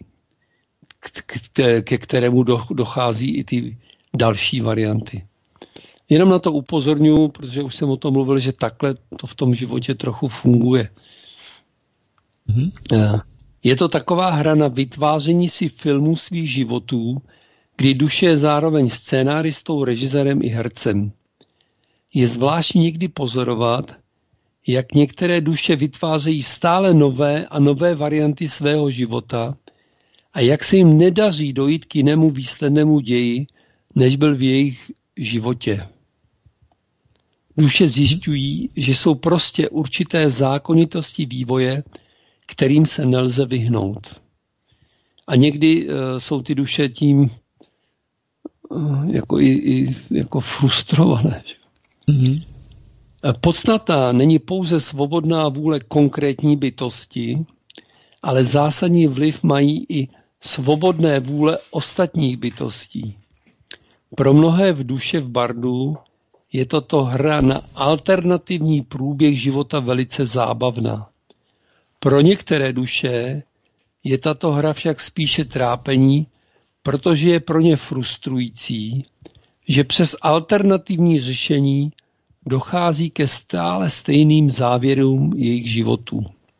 ke kterému dochází i ty další varianty. Jenom na to upozorňuji, protože už jsem o tom mluvil, že takhle to v tom životě trochu funguje. Mm-hmm. Je to taková hra na vytváření si filmů svých životů, kdy duše je zároveň scénáristou, režisérem i hercem. Je zvláštní někdy pozorovat, jak některé duše vytvářejí stále nové a nové varianty svého života a jak se jim nedaří dojít k jinému výslednému ději, než byl v jejich životě. Duše zjišťují, že jsou prostě určité zákonitosti vývoje, kterým se nelze vyhnout. A někdy uh, jsou ty duše tím uh, jako, i, i, jako frustrované. Mm-hmm. Podstatná není pouze svobodná vůle konkrétní bytosti, ale zásadní vliv mají i svobodné vůle ostatních bytostí. Pro mnohé v duše v bardu je toto hra na alternativní průběh života velice zábavná. Pro některé duše je tato hra však spíše trápení, protože je pro ně frustrující, že přes alternativní řešení dochází ke stále stejným závěrům jejich životů.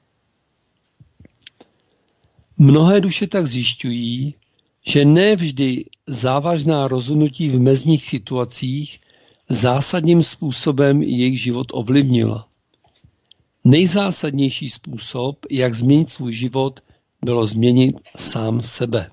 Mnohé duše tak zjišťují, že ne vždy závažná rozhodnutí v mezních situacích zásadním způsobem jejich život ovlivnila. Nejzásadnější způsob, jak změnit svůj život, bylo změnit sám sebe.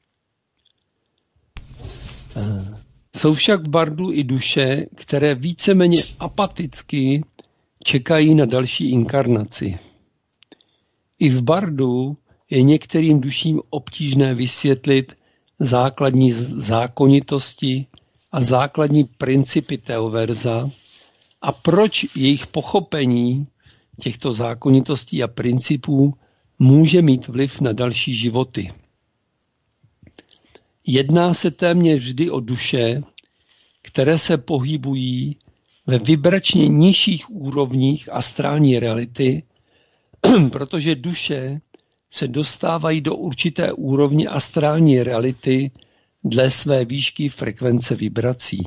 Jsou však v bardu i duše, které víceméně apaticky čekají na další inkarnaci. I v bardu je některým duším obtížné vysvětlit základní zákonitosti a základní principy teoverza a proč jejich pochopení těchto zákonitostí a principů může mít vliv na další životy. Jedná se téměř vždy o duše, které se pohybují ve vibračně nižších úrovních astrální reality, protože duše se dostávají do určité úrovně astrální reality dle své výšky frekvence vibrací.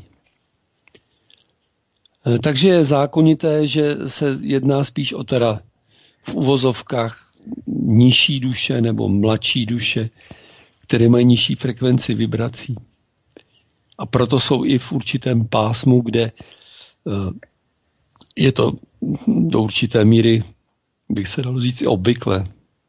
Takže je zákonité, že se jedná spíš o teda v uvozovkách nižší duše nebo mladší duše, které mají nižší frekvenci vibrací. A proto jsou i v určitém pásmu, kde je to do určité míry, bych se dal říct, obvyklé.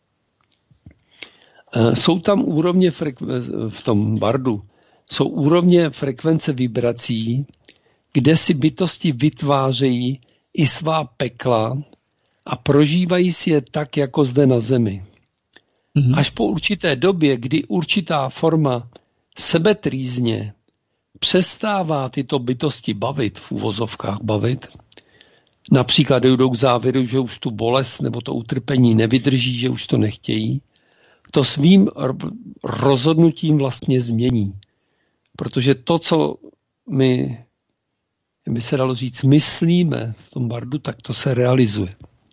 Jsou tam úrovně frekve- v tom bardu, jsou úrovně frekvence vibrací, kde si bytosti vytvářejí i svá pekla a prožívají si je tak, jako zde na zemi. Mm-hmm. Až po určité době, kdy určitá forma sebetrýzně přestává tyto bytosti bavit, v uvozovkách bavit, například dojdou k závěru, že už tu bolest nebo to utrpení nevydrží, že už to nechtějí, to svým rozhodnutím vlastně změní. Protože to, co my, by se dalo říct, myslíme v tom bardu, tak to se realizuje.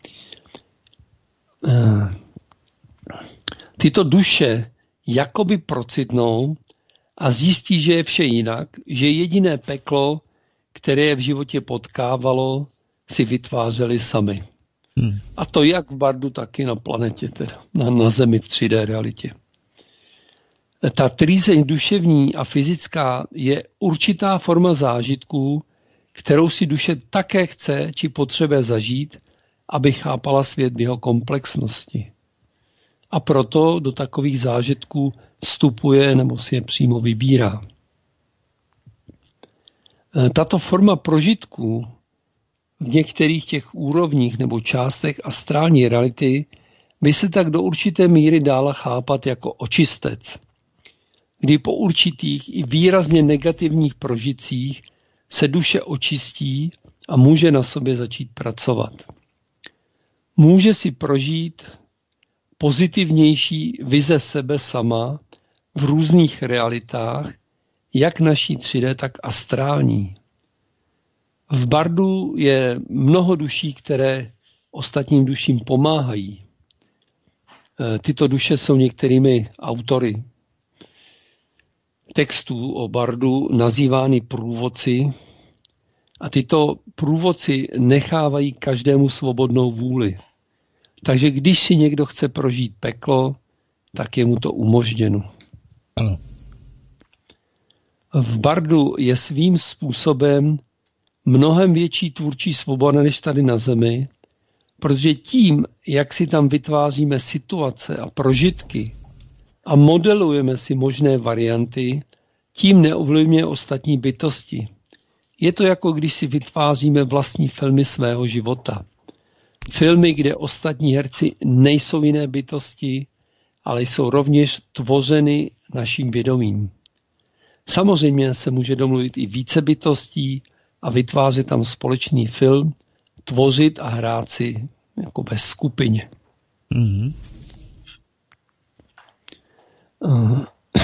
Tyto duše jakoby procitnou a zjistí, že je vše jinak, že jediné peklo, které je v životě potkávalo, si vytvářeli sami. Hmm. A to jak v bardu, tak i na planetě, teda, na, na Zemi v tři dé realitě. Ta trýzeň duševní a fyzická je určitá forma zážitků, kterou si duše také chce či potřebuje zažít, aby chápala svět v jeho komplexnosti. A proto do takových zážitků vstupuje nebo si je přímo vybírá. Tato forma prožitků v některých těch úrovních nebo částech astrální reality by se tak do určité míry dala chápat jako očistec, kdy po určitých i výrazně negativních prožitcích se duše očistí a může na sobě začít pracovat. Může si prožít pozitivnější vize sebe sama v různých realitách, jak naší tři dé, tak astrální. V bardu je mnoho duší, které ostatním duším pomáhají. Tyto duše jsou některými autory textů o bardu nazývány průvodci a tyto průvodci nechávají každému svobodnou vůli. Takže když si někdo chce prožít peklo, tak je mu to umožněno. Ano. V bardu je svým způsobem mnohem větší tvůrčí svoboda než tady na Zemi, protože tím, jak si tam vytváříme situace a prožitky a modelujeme si možné varianty, tím neovlivňuje ostatní bytosti. Je to jako když si vytváříme vlastní filmy svého života. Filmy, kde ostatní herci nejsou jiné bytosti, ale jsou rovněž tvořeny naším vědomím. Samozřejmě se může domluvit i více bytostí a vytvářet tam společný film, tvořit a hrát si jako ve skupině. Mm-hmm. Uh,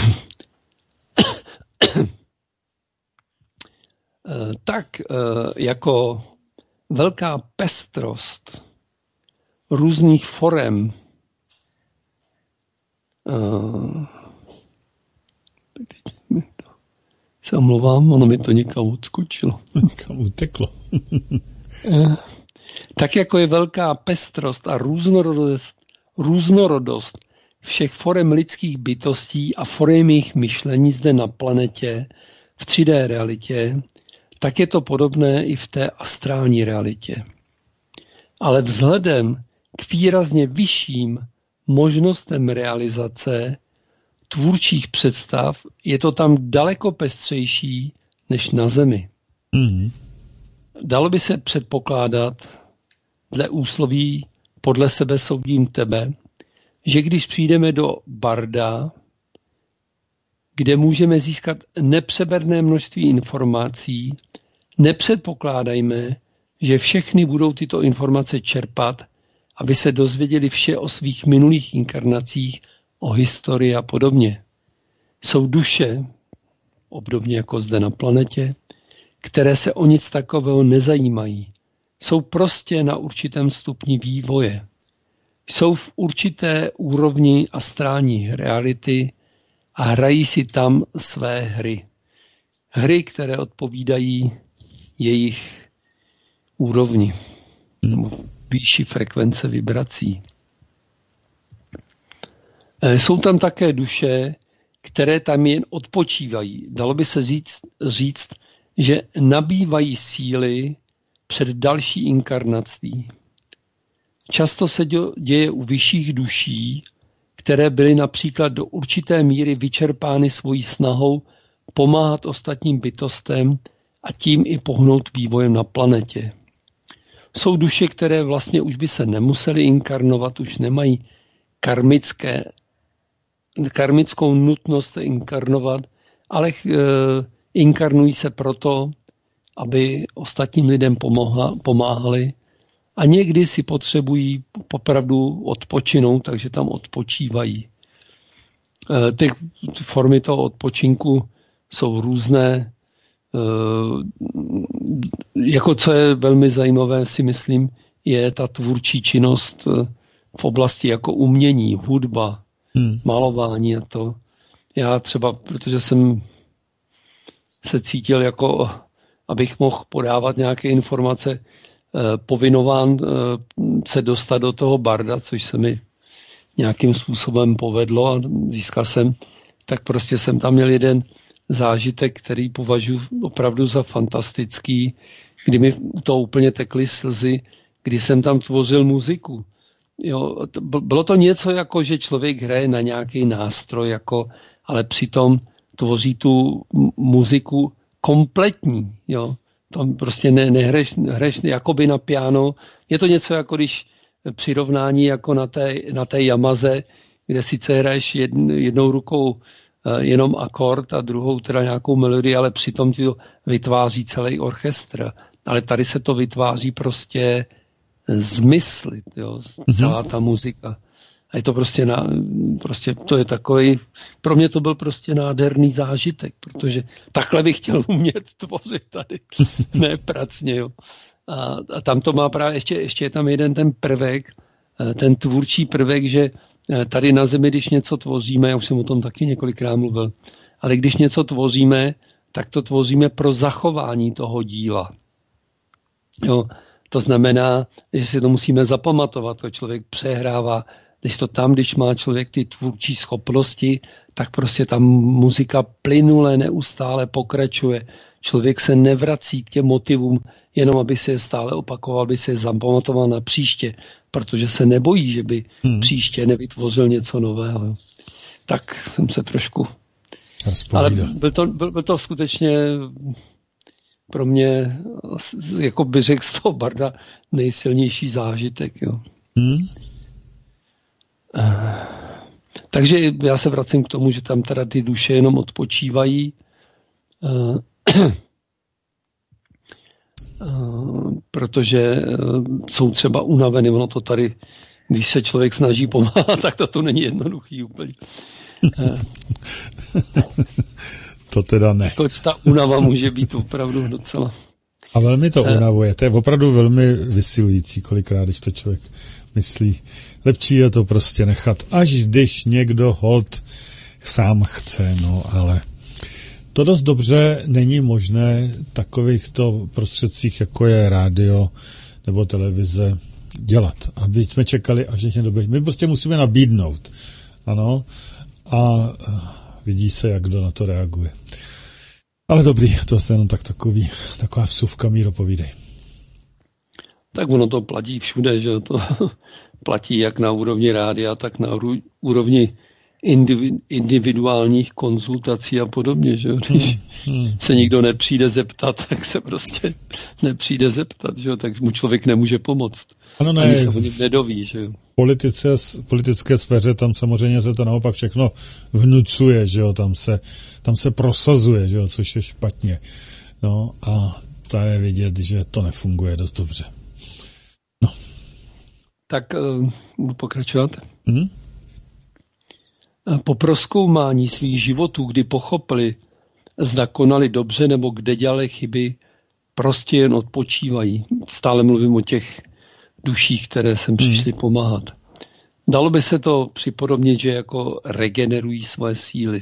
tak uh, jako velká pestrost různých forem uh, se omlouvám, ono mi to někam odskočilo. Někam uteklo. Tak jako je velká pestrost a různorodost, různorodost všech forem lidských bytostí a forem jejich myšlení zde na planetě v tři dé realitě, tak je to podobné i v té astrální realitě. ale vzhledem k výrazně vyšším možnostem realizace tvůrčích představ je to tam daleko pestřejší než na Zemi. Mm. Dalo by se předpokládat, dle úsloví podle sebe soudím tebe, že když přijdeme do barda, kde můžeme získat nepřeberné množství informací, nepředpokládajme, že všechny budou tyto informace čerpat, aby se dozvěděli vše o svých minulých inkarnacích, o historii a podobně. Jsou duše, obdobně jako zde na planetě, které se o nic takového nezajímají. Jsou prostě na určitém stupni vývoje. Jsou v určité úrovni astrální reality a hrají si tam své hry. Hry, které odpovídají jejich úrovni, nebo výšší frekvence vibrací. Jsou tam také duše, které tam jen odpočívají. Dalo by se říct, říct že nabývají síly před další inkarnací. Často se děje u vyšších duší, které byly například do určité míry vyčerpány svojí snahou pomáhat ostatním bytostem a tím i pohnout vývojem na planetě. Jsou duše, které vlastně už by se nemusely inkarnovat, už nemají karmické, karmickou nutnost inkarnovat, ale e, inkarnují se proto, aby ostatním lidem pomoha, pomáhali a někdy si potřebují opravdu odpočinout, takže tam odpočívají. E, ty formy toho odpočinku jsou různé. Jako co je velmi zajímavé, si myslím, je ta tvůrčí činnost v oblasti jako umění, hudba, hmm. malování a to. Já třeba, protože jsem se cítil jako, abych mohl podávat nějaké informace, povinován se dostat do toho barda, což se mi nějakým způsobem povedlo a získal jsem, tak prostě jsem tam měl jeden zážitek, který považuji opravdu za fantastický, kdy mi to úplně tekly slzy, kdy jsem tam tvořil muziku. Jo, bylo to něco jako, že člověk hraje na nějaký nástroj, jako, ale přitom tvoří tu muziku kompletní. Jo. Tam prostě ne, nehreš, hreš jakoby na piano. Je to něco jako když přirovnání jako na té, na té Yamaze, kde sice hraješ jedn, jednou rukou jenom akord a druhou teda nějakou melodii, ale přitom to vytváří celý orchestr. Ale tady se to vytváří prostě zmysly, jo, celá ta muzika. A je to prostě, na, prostě to je takový, pro mě to byl prostě nádherný zážitek, protože takhle bych chtěl umět tvořit tady, ne pracně, jo. A, a tam to má právě, ještě, ještě je tam jeden ten prvek, ten tvůrčí prvek, že tady na Zemi, když něco tvoříme, já už jsem o tom taky několikrát mluvil, ale když něco tvoříme, tak to tvoříme pro zachování toho díla. Jo, to znamená, že si to musíme zapamatovat, to člověk přehrává, když to tam, když má člověk ty tvůrčí schopnosti, tak prostě tam muzika plynule, neustále pokračuje. Člověk se nevrací k těm motivům, jenom aby se je stále opakoval, aby se je zapamatoval na příště, protože se nebojí, že by hmm. příště nevytvořil něco nového. Tak jsem se trošku... Ale byl to, byl, byl to skutečně pro mě, jako by řekl z toho barda, nejsilnější zážitek. Jo. Hmm. Uh, takže já se vracím k tomu, že tam teda ty duše jenom odpočívají, uh, uh, protože uh, jsou třeba unaveny, ono to tady, když se člověk snaží pomáhat, tak to tu není jednoduchý úplně. Uh, to teda ne. Jako ta unava může být opravdu docela... A velmi to unavuje, to je opravdu velmi vysilující, kolikrát, když to člověk myslí. Lepší je to prostě nechat, až když někdo hod sám chce, no ale to dost dobře není možné takovýchto prostředcích, jako je rádio nebo televize, dělat. Aby jsme čekali, až někdo dobře. My prostě musíme nabídnout, ano, a vidí se, jak kdo na to reaguje. Ale dobrý, to je jenom tak takový, taková vsuvka, Míro, povídej. Tak ono to platí všude, že to platí jak na úrovni rádia, tak na úrovni individuálních konzultací a podobně, že když hmm, hmm. se nikdo nepřijde zeptat, tak se prostě nepřijde zeptat, že tak mu člověk nemůže pomoct. Ano, ne, ani se o něm nedoví, že jo. Politice, politické sféře, tam samozřejmě se to naopak všechno vnucuje, že jo, tam se, tam se prosazuje, že jo, což je špatně. No a ta je vidět, že to nefunguje dost dobře. No. Tak uh, budu pokračovat. Hmm? Po prozkoumání svých životů, kdy pochopili, zda konali dobře nebo kde dělali chyby, prostě jen odpočívají. Stále mluvím o těch duších, které sem přišly pomáhat. Dalo by se to připodobnit, že jako regenerují své síly.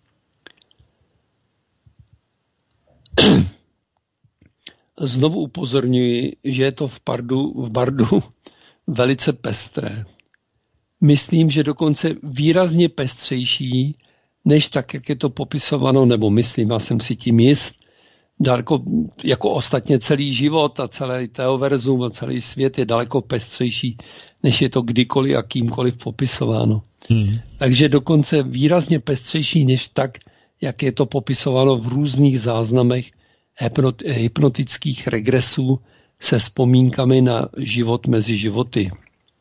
Znovu upozorňuji, že je to v, pardu, v bardu velice pestré. Myslím, že dokonce výrazně pestřejší, než tak, jak je to popisováno, nebo myslím, já jsem si tím jist, daleko, jako ostatně celý život a celý teoverzum a celý svět je daleko pestřejší, než je to kdykoliv a kýmkoliv popisováno. Hmm. Takže dokonce výrazně pestřejší, než tak, jak je to popisováno v různých záznamech hypnot, hypnotických regresů se vzpomínkami na život mezi životy.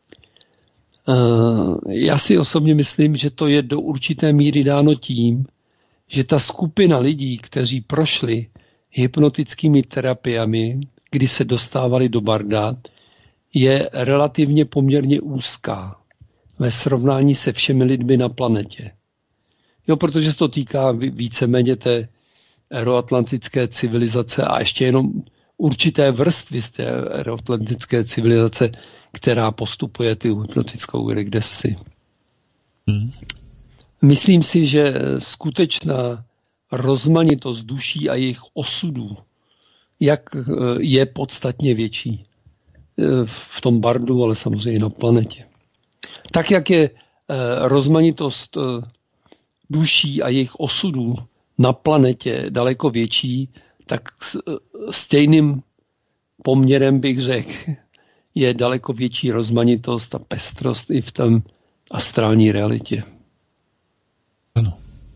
Já si osobně myslím, že to je do určité míry dáno tím, že ta skupina lidí, kteří prošli hypnotickými terapiemi, kdy se dostávali do barda, je relativně poměrně úzká ve srovnání se všemi lidmi na planetě. Jo, protože se to týká víceméně té euroatlantické civilizace a ještě jenom určité vrstvy z té euroatlantické civilizace, která postupuje tu hypnotickou regresi. Hmm. Myslím si, že skutečná rozmanitost duší a jejich osudů, jak je podstatně větší v tom bardu, ale samozřejmě na planetě. Tak, jak je rozmanitost duší a jejich osudů na planetě daleko větší, tak stejným poměrem bych řekl, je daleko větší rozmanitost a pestrost i v tom astrální realitě. Ano.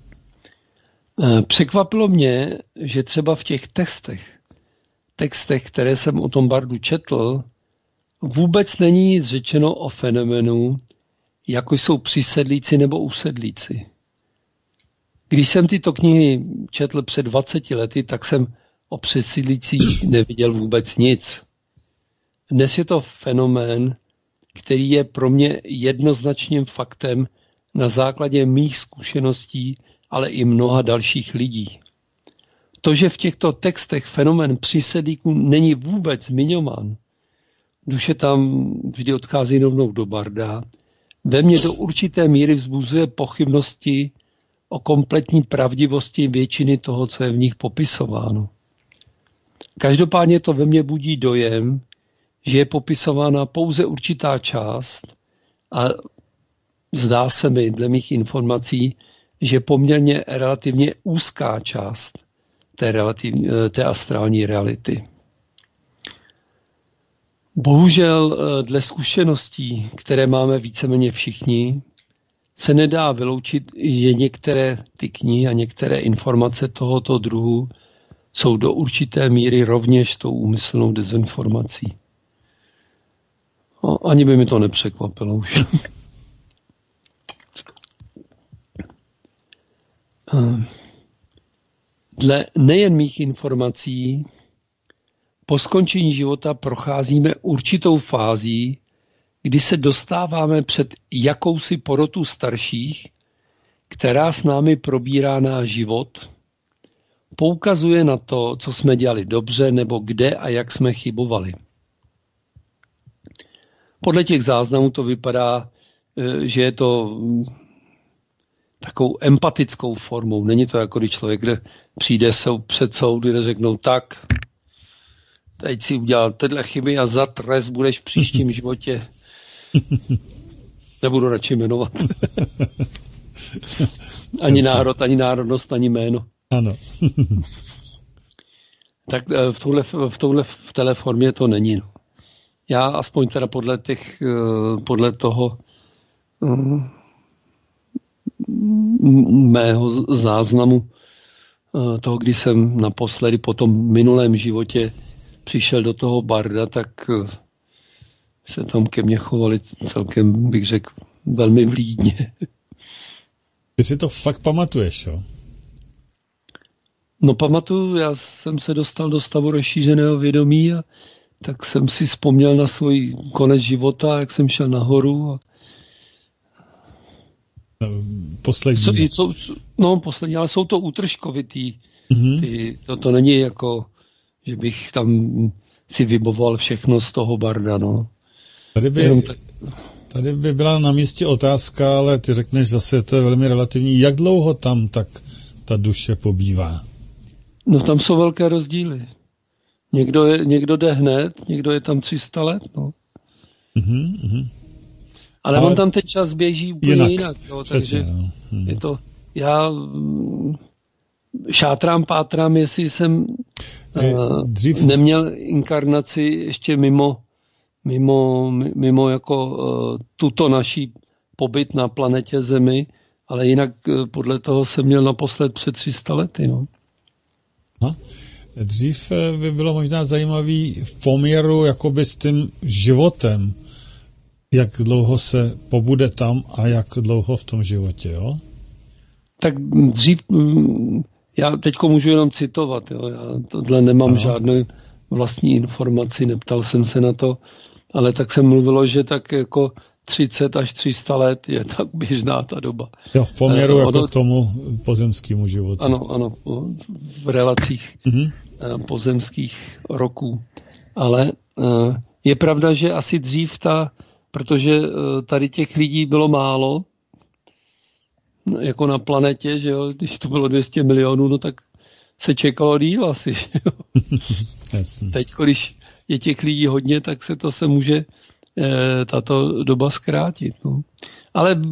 Překvapilo mě, že třeba v těch textech, textech, které jsem o tom bardu četl, vůbec není nic řečeno o fenomenu, jako jsou přisedlíci nebo usedlíci. Když jsem tyto knihy četl před dvaceti lety, tak jsem o přisedlících neviděl vůbec nic. Dnes je to fenomén, který je pro mě jednoznačným faktem na základě mých zkušeností, ale i mnoha dalších lidí. To, že v těchto textech fenomén přisedlíků není vůbec zmiňován, duše tam vždy odchází rovnou do barda, ve mně do určité míry vzbuzuje pochybnosti o kompletní pravdivosti většiny toho, co je v nich popisováno. Každopádně to ve mně budí dojem, že je popisována pouze určitá část a zdá se mi dle mých informací, že poměrně relativně úzká část té, relativní, té astrální reality. Bohužel dle zkušeností, které máme víceméně všichni, se nedá vyloučit, že některé ty knihy a některé informace tohoto druhu jsou do určité míry rovněž tou úmyslnou dezinformací. No, ani by mi to nepřekvapilo už. Dle nejen mých informací, po skončení života procházíme určitou fází, kdy se dostáváme před jakousi porotu starších, která s námi probírá náš život, poukazuje na to, co jsme dělali dobře nebo kde a jak jsme chybovali. Podle těch záznamů to vypadá, že je to takovou empatickou formou. Není to jako když člověk přijde před soud, kde řeknou tak, teď si udělal tyhle chyby a za trest budeš v příštím životě. Nebudu radši jmenovat. Ani národ, ani národnost, ani jméno. Ano. Tak v, touhle, v, touhle, v téhle formě to není. No. já aspoň teda podle těch, podle toho mého záznamu, toho, kdy jsem naposledy po tom minulém životě přišel do toho barda, tak se tam ke mně chovali celkem, bych řekl, velmi vlídně. Ty si to fakt pamatuješ, jo? No pamatuju, já jsem se dostal do stavu rozšířeného vědomí a tak jsem si vzpomněl na svůj konec života, jak jsem šel nahoru. A... Poslední. Co, co, no poslední, ale jsou to útržkovitý. Mm-hmm. Ty, to, to není jako, že bych tam si vyboval všechno z toho barda, no. Tady by, tak... tady by byla na místě otázka, ale ty řekneš zase, to je velmi relativní. Jak dlouho tam tak ta duše pobývá? No tam jsou velké rozdíly. Někdo, je, někdo jde hned, někdo je tam tři sta let, no. Mm-hmm, mm-hmm. Ale, Ale on tam ten čas běží úplně jinak, jinak jo, přesně, takže no. mm. je to, já mm, šátrám, pátrám, jestli jsem je, uh, dřív... neměl inkarnaci ještě mimo, mimo, mimo jako uh, tuto naší pobyt na planetě Zemi, ale jinak uh, podle toho jsem měl naposled před tři sta lety, no. Ha? Dřív by bylo možná zajímavý v poměru jakoby s tím životem, jak dlouho se pobude tam a jak dlouho v tom životě, jo? Tak dřív, já teďko můžu jenom citovat, jo? Já tohle nemám ano. žádnou vlastní informaci, neptal jsem se na to, ale tak se mluvilo, že tak jako třicet až tři sta let je tak běžná ta doba. Jo, v poměru e, jako od... k tomu pozemskému životu. Ano, ano, v relacích mm-hmm. pozemských roků. Ale je pravda, že asi dřív ta, protože tady těch lidí bylo málo, jako na planetě, že jo, když to bylo dvě stě milionů, no tak se čekalo díl asi. Teď, když je těch lidí hodně, tak se to se může tato doba zkrátit. No. Ale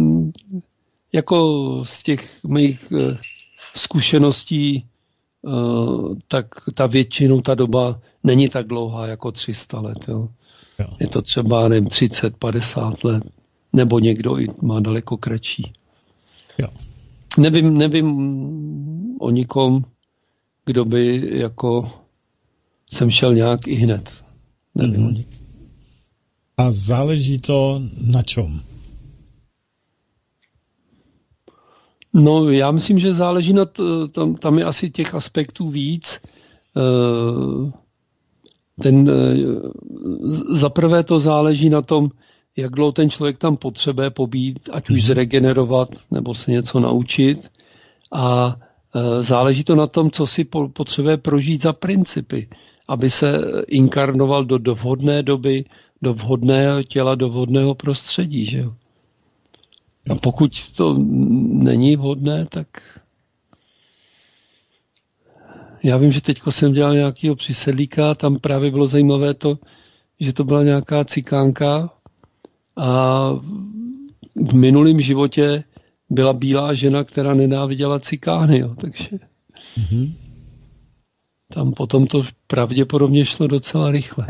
jako z těch mých zkušeností, tak ta většinou ta doba není tak dlouhá jako tři sta let. Jo. Jo. Je to třeba, nevím, třicet, padesát let, nebo někdo i má daleko kratší. Jo. Nevím, nevím o nikom, kdo by jako jsem šel nějak i hned. Nevím mm-hmm. o nikom. A záleží to na čem? No, já myslím, že záleží na to, tam, tam je asi těch aspektů víc. Ten, za prvé to záleží na tom, jak dlouho ten člověk tam potřebuje pobít, ať už zregenerovat, nebo se něco naučit. A záleží to na tom, co si potřebuje prožít za principy, aby se inkarnoval do, do vhodné doby, do vhodného těla, do vhodného prostředí, že jo. A pokud to není vhodné, tak já vím, že teďko jsem dělal nějakého přisedlíka, tam právě bylo zajímavé to, že to byla nějaká cikánka a v minulém životě byla bílá žena, která nenáviděla cikány, jo, takže mm-hmm. tam potom to pravděpodobně šlo docela rychle.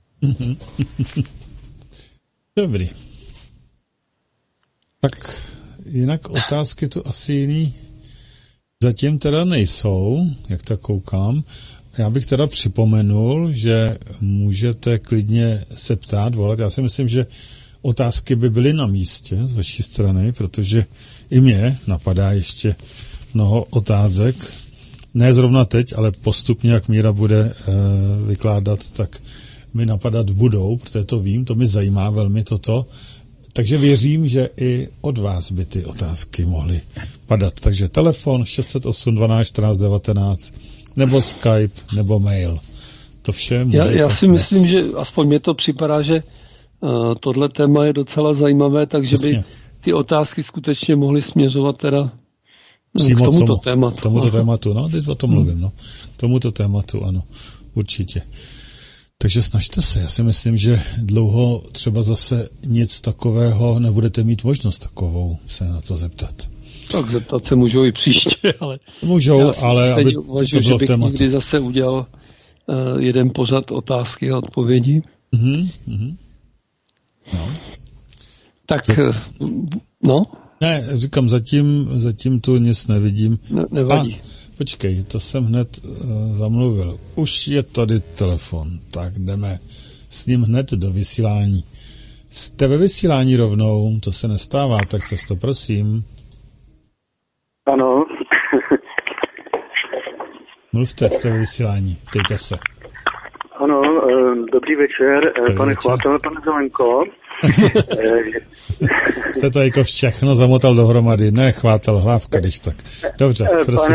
Dobrý. Tak jinak otázky tu asi jiný zatím teda nejsou, jak tak koukám. Já bych teda připomenul, že můžete klidně se ptát, volat. Já si myslím, že otázky by byly na místě z vaší strany, protože i mě napadá ještě mnoho otázek. Ne zrovna teď, ale postupně, jak Míra bude e, vykládat, tak mi napadat budou, protože to vím, to mi zajímá velmi toto. Takže věřím, že i od vás by ty otázky mohly padat. Takže telefon šest set osm dvanáct čtrnáct devatenáct nebo Skype, nebo mail. To vše můžete. Já, já si dnes... myslím, že aspoň mně to připadá, že uh, tohle téma je docela zajímavé, takže Jasně. by ty otázky skutečně mohly směřovat teda Přímo k tomuto tomu, tématu. K tomuto tématu, no, teď o tom hmm. mluvím, no. K tomuto tématu, ano, určitě. Takže snažte se, já si myslím, že dlouho třeba zase nic takového nebudete mít možnost takovou se na to zeptat. Tak zeptat se můžou i příště, ale... Můžou, já ale aby uvažuji, to bylo že bych tématu. Někdy zase udělal uh, jeden pořad otázky a odpovědi. Mm-hmm. No. Tak, no. Ne, říkám, zatím, zatím tu nic nevidím. Ne, nevadí. A, počkej, to jsem hned uh, zamluvil. Už je tady telefon, tak jdeme s ním hned do vysílání. Jste ve vysílání rovnou, to se nestává tak často, prosím. Ano. Mluvte, jste ve vysílání, ptejte se. Ano, dobrý večer, dobrý pane Chvátel, pane Zelenko. Jste to jako všechno zamotal dohromady, ne Chvátel, hlávka, když tak. Dobře, prosím.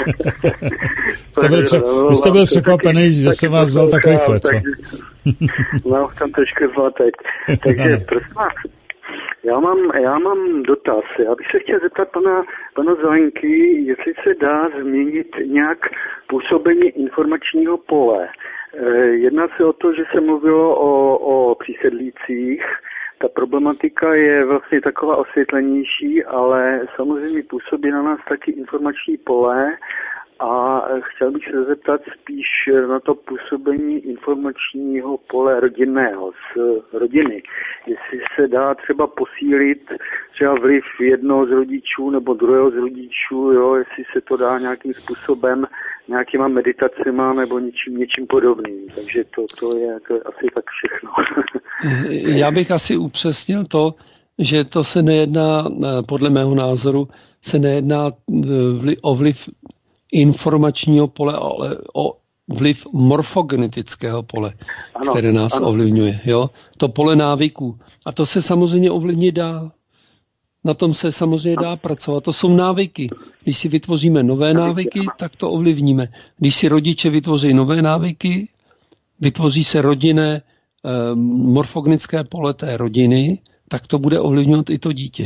Jste byl pře- vy jste byl překvapený, že jsem vás vzal tak rychle, co? No, tam trošku zlatek. Takže, prosím vás, já mám, já mám dotaz. Já bych se chtěl zeptat pana, pana Zelenky, jestli se dá změnit nějak působení informačního pole. Jedná se o to, že se mluvilo o, o přísedlících. Ta problematika je vlastně taková osvětlenější, ale samozřejmě působí na nás taky informační pole a chtěl bych se zeptat spíš na to působení informačního pole rodinného, z rodiny. Jestli se dá třeba posílit třeba vliv jednoho z rodičů nebo druhého z rodičů, jo, jestli se to dá nějakým způsobem, nějakýma meditacema nebo něčím, něčím podobným. Takže to, to je asi tak všechno. Já bych asi upřesnil to, že to se nejedná, podle mého názoru, se nejedná o vliv informačního pole, ale o vliv morfogenetického pole, ano, které nás ano. ovlivňuje. Jo? To pole návyků. A to se samozřejmě ovlivnit dá. Na tom se samozřejmě dá pracovat. To jsou návyky. Když si vytvoříme nové návyky, tak to ovlivníme. Když si rodiče vytvoří nové návyky, vytvoří se rodinné eh, morfogenické pole té rodiny, tak to bude ovlivňovat i to dítě.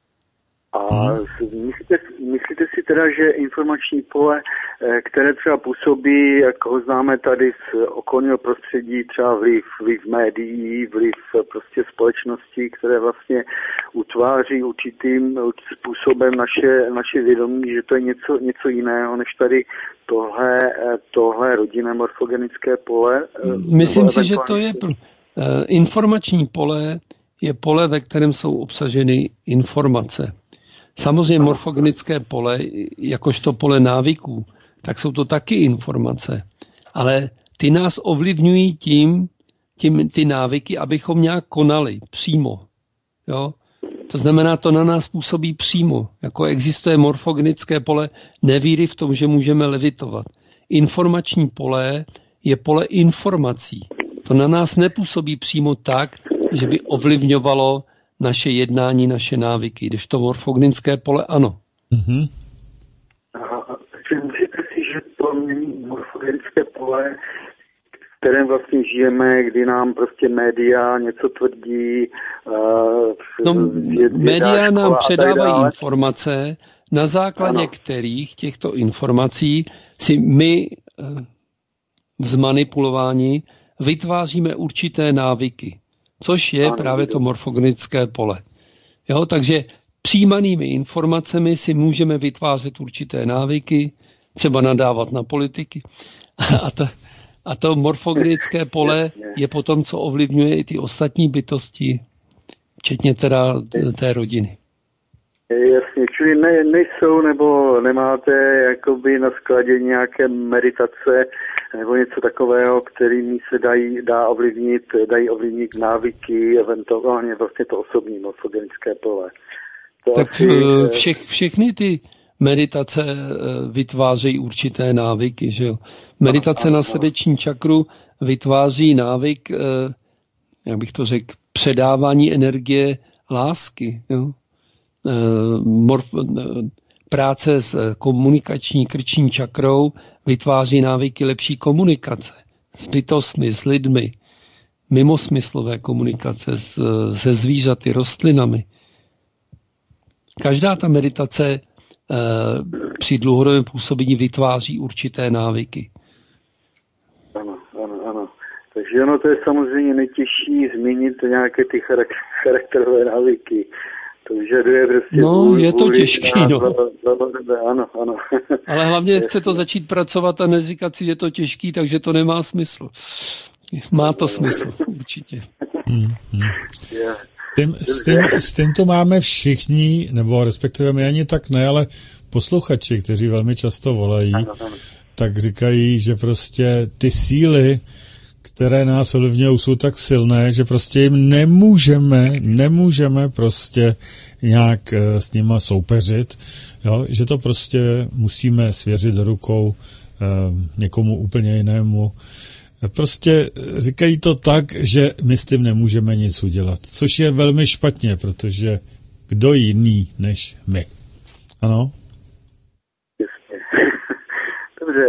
A myslíte, myslíte si teda, že informační pole, které třeba působí, jak ho známe tady z okolního prostředí, třeba vliv, vliv médií, vliv prostě společnosti, které vlastně utváří určitým způsobem naše, naše vědomí, že to je něco, něco jiného, než tady tohle, tohle rodinné morfogenické pole? Myslím si, že to je informační pole, je pole, ve kterém jsou obsaženy informace. Samozřejmě morfogenické pole, jakožto pole návyků, tak jsou to taky informace. Ale ty nás ovlivňují tím, tím ty návyky, abychom nějak konali přímo. Jo? To znamená, to na nás působí přímo. Jako existuje morfogenické pole nevíry v tom, že můžeme levitovat. Informační pole je pole informací. To na nás nepůsobí přímo tak, že by ovlivňovalo naše jednání, naše návyky, když to morfogenické pole ano. Mm-hmm. Aha, takže myslíte si, že to není morfogenické pole, v kterém vlastně žijeme, kdy nám prostě média něco tvrdí. Uh, no, je, média nám předávají informace, na základě ano. kterých těchto informací si my uh, zmanipulování vytváříme určité návyky. Což je ano, právě to morfogenické pole. Jo, takže přijímanými informacemi si můžeme vytvářet určité návyky, třeba nadávat na politiky. A to, a to morfogenické pole je potom, co ovlivňuje i ty ostatní bytosti, včetně teda té rodiny. Jasně, čili ne, nejsou nebo nemáte jakoby na skladě nějaké meditace nebo něco takového, kterými se dají, dá ovlivnit, dají ovlivnit návyky, eventuálně vlastně to osobní morfogenické pole. To tak asi, všech, všechny ty meditace vytvářejí určité návyky, že jo. Meditace na srdeční čakru vytváří návyk, jak bych to řekl, předávání energie lásky, jo. Morf, práce s komunikační krční čakrou vytváří návyky lepší komunikace s bytostmi, s lidmi, mimosmyslové komunikace s, se zvířaty, rostlinami. Každá ta meditace e, při dlouhodobém působení vytváří určité návyky. Ano, ano, ano. Takže ono to je samozřejmě nejtěžší změnit nějaké ty charakterové návyky. To vyžaduje prostě... No, vůli, je to těžký, no. Ano, ano. Ale hlavně chce to začít pracovat a neříkat si, že je to těžký, takže to nemá smysl. Má to smysl, určitě. Hmm, hmm. S, tím, s, tím, s tím to máme všichni, nebo respektive my ani tak ne, ale posluchači, kteří velmi často volají, tak říkají, že prostě ty síly, které nás ovlivňují, jsou tak silné, že prostě jim nemůžeme, nemůžeme prostě nějak s nima soupeřit, jo? Že to prostě musíme svěřit do rukou eh, někomu úplně jinému. Prostě říkají to tak, že my s tím nemůžeme nic udělat, což je velmi špatně, protože kdo jiný než my. Ano? Jasně. Dobře.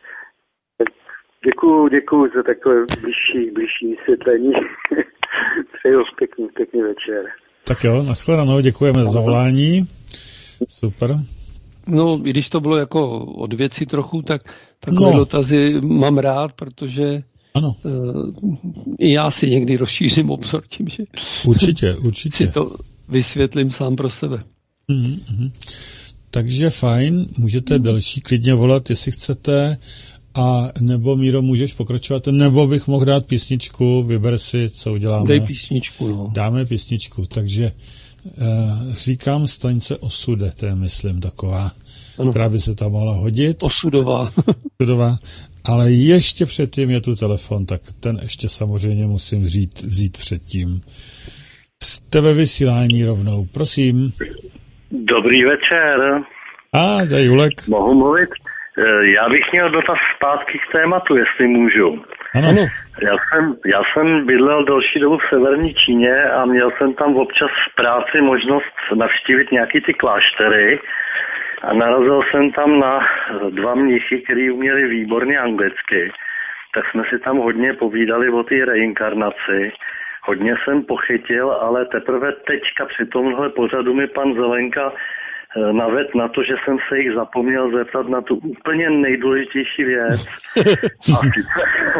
Děkuju, děkuju za takové blížší, blížší vysvětlení. Přeju pěkný, pěkný večer. Tak jo, nashledanou, děkujeme za volání. Super. No, i když to bylo jako od věci trochu, tak takové no. dotazy mám rád, protože ano. Uh, i já si někdy rozšířím obzor tím, že určitě, určitě. si to vysvětlím sám pro sebe. Mm-hmm. Takže fajn, můžete další klidně volat, jestli chcete, a nebo Míro, můžeš pokračovat, nebo bych mohl dát písničku, vyber si, co uděláme. Dej písničku, no. Dáme písničku, takže uh, říkám Stanice osude, to je, myslím, taková, ano. která by se tam mohla hodit. Osudová. Osudová. Ale ještě předtím je tu telefon, tak ten ještě samozřejmě musím vzít, vzít předtím. Jste ve vysílání rovnou, prosím. Dobrý večer. A, to je Julek. Mohu mluvit? Já bych měl dotaz zpátky k tématu, jestli můžu. Ano. Já jsem, já jsem bydlel delší dobu v severní Číně a měl jsem tam občas v práci možnost navštívit nějaký ty kláštery a narazil jsem tam na dva mnichy, kteří uměli výborně anglicky. Tak jsme si tam hodně povídali o té reinkarnaci. Hodně jsem pochytil, ale teprve teďka při tomhle pořadu mi pan Zelenka naved na to, že jsem se jich zapomněl zeptat na tu úplně nejdůležitější věc. A sice,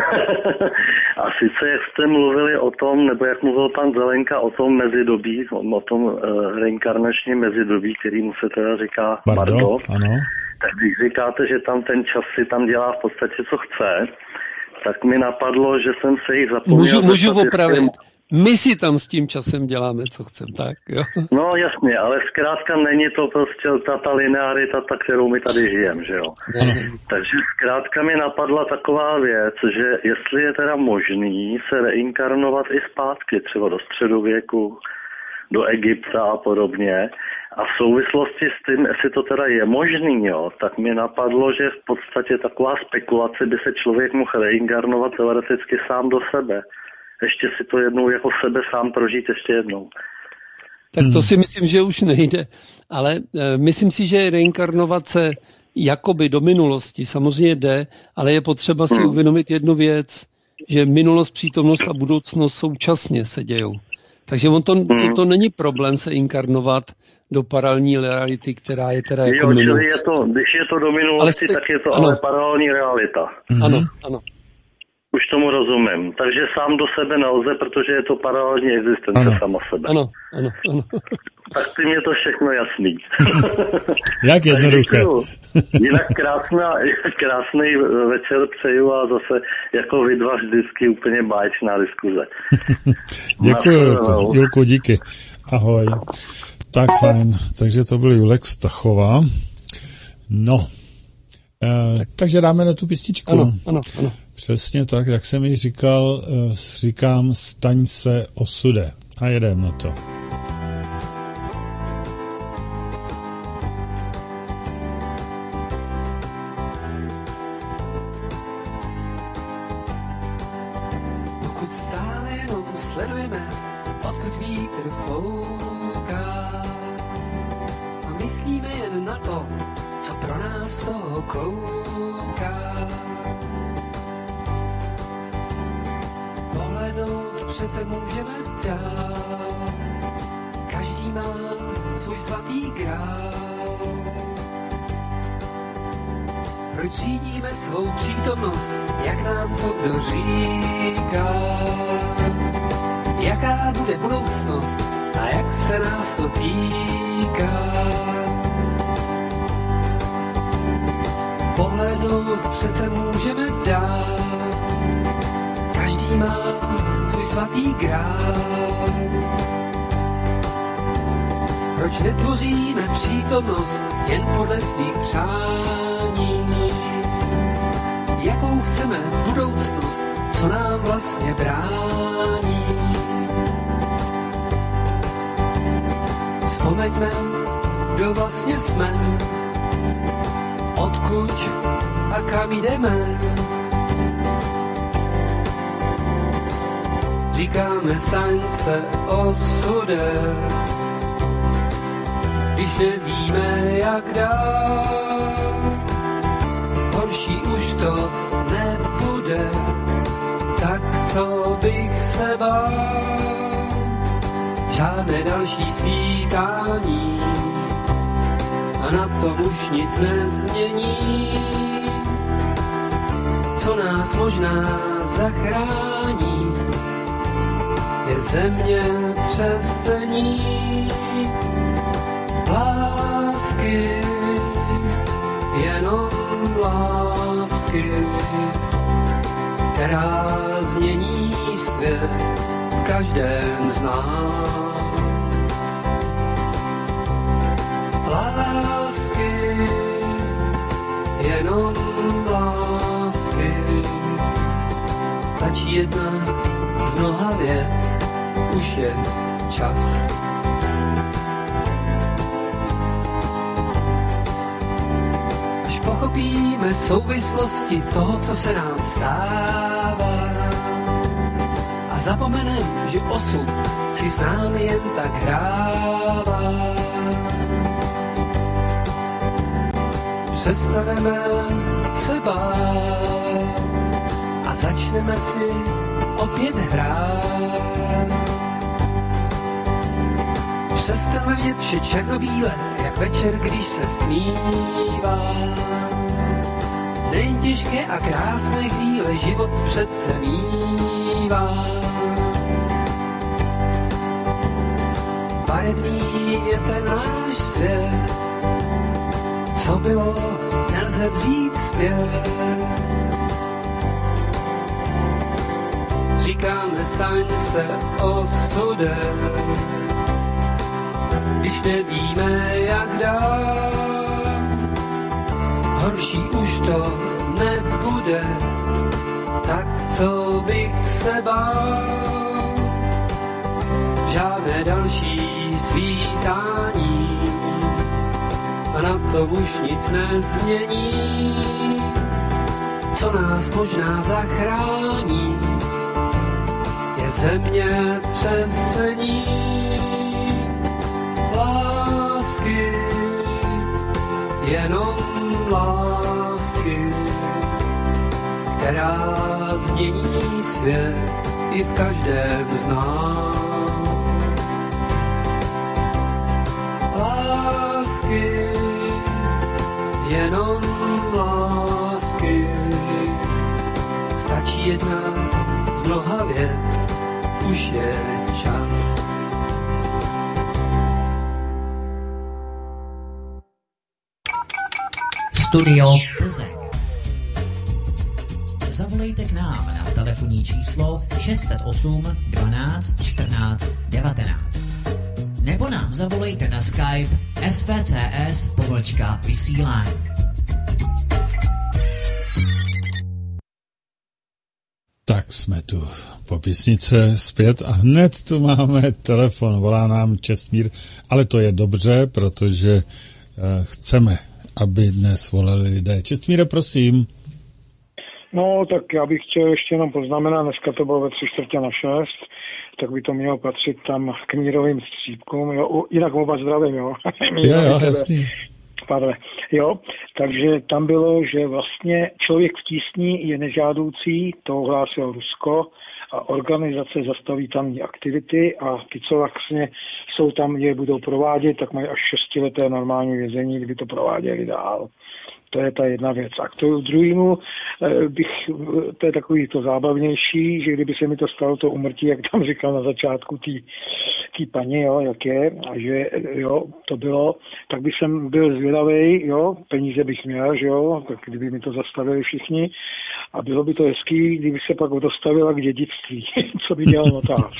a sice jak jste mluvili o tom, nebo jak mluvil pan Zelenka o tom mezidobí, o tom uh, reinkarnačním mezidobí, který mu se teda říká Bardo, Bardo, ano. tak když říkáte, že tam ten čas si tam dělá v podstatě, co chce, tak mi napadlo, že jsem se jich zapomněl Můžu, zeptat, můžu opravit. Jestli... My si tam s tím časem děláme, co chcem, tak jo? No jasně, ale zkrátka není to prostě ta, ta linearita, ta, kterou my tady žijeme, že jo? Mm. Takže zkrátka mi napadla taková věc, že jestli je teda možný se reinkarnovat i zpátky, třeba do středověku, do Egypta a podobně. A v souvislosti s tím, jestli to teda je možný, jo, tak mi napadlo, že v podstatě taková spekulace by se člověk mohl reinkarnovat teoreticky sám do sebe. Ještě si to jednou jako sebe sám prožít ještě jednou. Tak to si myslím, že už nejde. Ale e, myslím si, že reinkarnovat se jakoby do minulosti samozřejmě jde, ale je potřeba si hmm. uvědomit jednu věc, že minulost, přítomnost a budoucnost současně se dějou. Takže on to, hmm. to, to není problém se inkarnovat do paralelní reality, která je teda jako jo, minulost. Je to, když je to do minulosti, jste, tak je to ano. ale paralelní realita. Hmm. Ano, ano. Už tomu rozumím. Takže sám do sebe nelze, protože je to paralelní existence ano. sama sebe. Ano, ano, ano. Tak tím je to všechno jasný. Jak jednoduché. Jinak krásná, krásný večer přeju a zase jako vy dva vždycky úplně báječná diskuze. Děkuji, Julku. Julku, díky. Ahoj. Tak fajn. Takže to byl Julek Stachova. No. Uh, takže dáme na tu písničku. Ano, ano, ano. Přesně tak, jak jsem ji říkal, uh, říkám, staň se osude. A jedem na to. Pokud stále jenom sledujeme, odkud vítr fouká a myslíme jen na to, co pro nás toho kouká. Pohlednout přece můžeme dál, každý má svůj svatý grál. Proč řídíme svou přítomnost, jak nám co kdo říká? Jaká bude budoucnost a jak se nás to týká? Pohlednout přece můžeme dál, každý přijímá tvůj svatý grál. Proč netvoříme přítomnost jen podle svých přání? Jakou chceme budoucnost, co nám vlastně brání? Vzpomeňme, kdo vlastně jsme, odkud a kam jdeme. Říkáme staň se osudem, když nevíme jak dál. Horší už to nebude, tak co bych se bál. Žádné další svítání a na tom už nic nezmění. Co nás možná zachrání, je země třesení. Lásky, jenom lásky, která změní svět v každém z nás. Lásky, jenom lásky, stačí jedna z mnoha vět, už je čas. Až pochopíme souvislosti toho, co se nám stává, a zapomenem, že osud si s námi jen tak hrává. Přestaneme se bát a začneme si opět hrát. Přestaneme vidět vše černobíle, jak večer, když se stmívá. Nejtěžké a krásné chvíle život přece mívá. Barevný je ten náš svět, co bylo, nelze vzít zpět. Říkáme staň se osudem, když nevíme jak dál. Horší už to nebude, tak co bych se bál. Žádné další svítání a na tom už nic nezmění. Co nás možná zachrání, je země třesení. Lásky, jenom lásky, která změní svět i v každém z nás. Lásky, jenom lásky, stačí jedna z mnoha vět, už je čas. Studio Plzeň. Zavolejte k nám na telefonní číslo šest set osm dvanáct čtrnáct devatenáct. Nebo nám zavolejte na Skype S V C S pomlčka vysílání. Tak jsme tu po písnice zpět a hned tu máme telefon, volá nám Čestmír, ale to je dobře, protože uh, chceme, aby dnes volali lidé. Čestmíre, prosím. No, tak já bych chtěl ještě jenom poznamenat, dneska to bylo ve tři čtvrtě na šest, tak by to mělo patřit tam k mírovým střípkům, jo, jinak oba zdravím, jo. jo, jo, jasný. Pardon. Jo, takže tam bylo, že vlastně člověk v tísni je nežádoucí, to ohlásilo Rusko, a organizace zastaví tamní aktivity a ty, co vlastně jsou tam, je budou provádět, tak mají až šestileté normální vězení, kdyby to prováděli dál. To je ta jedna věc. A k tomu druhému bych, to je takový to zábavnější, že kdyby se mi to stalo to umrtí, jak tam říkal na začátku té té paní, jo, jak je, a že jo, to bylo, tak bych jsem byl zvědavej, jo, peníze bych měl, že jo, tak kdyby mi to zastavili všichni, a bylo by to hezký, kdyby se pak dostavila k dědictví, co by dělal notář.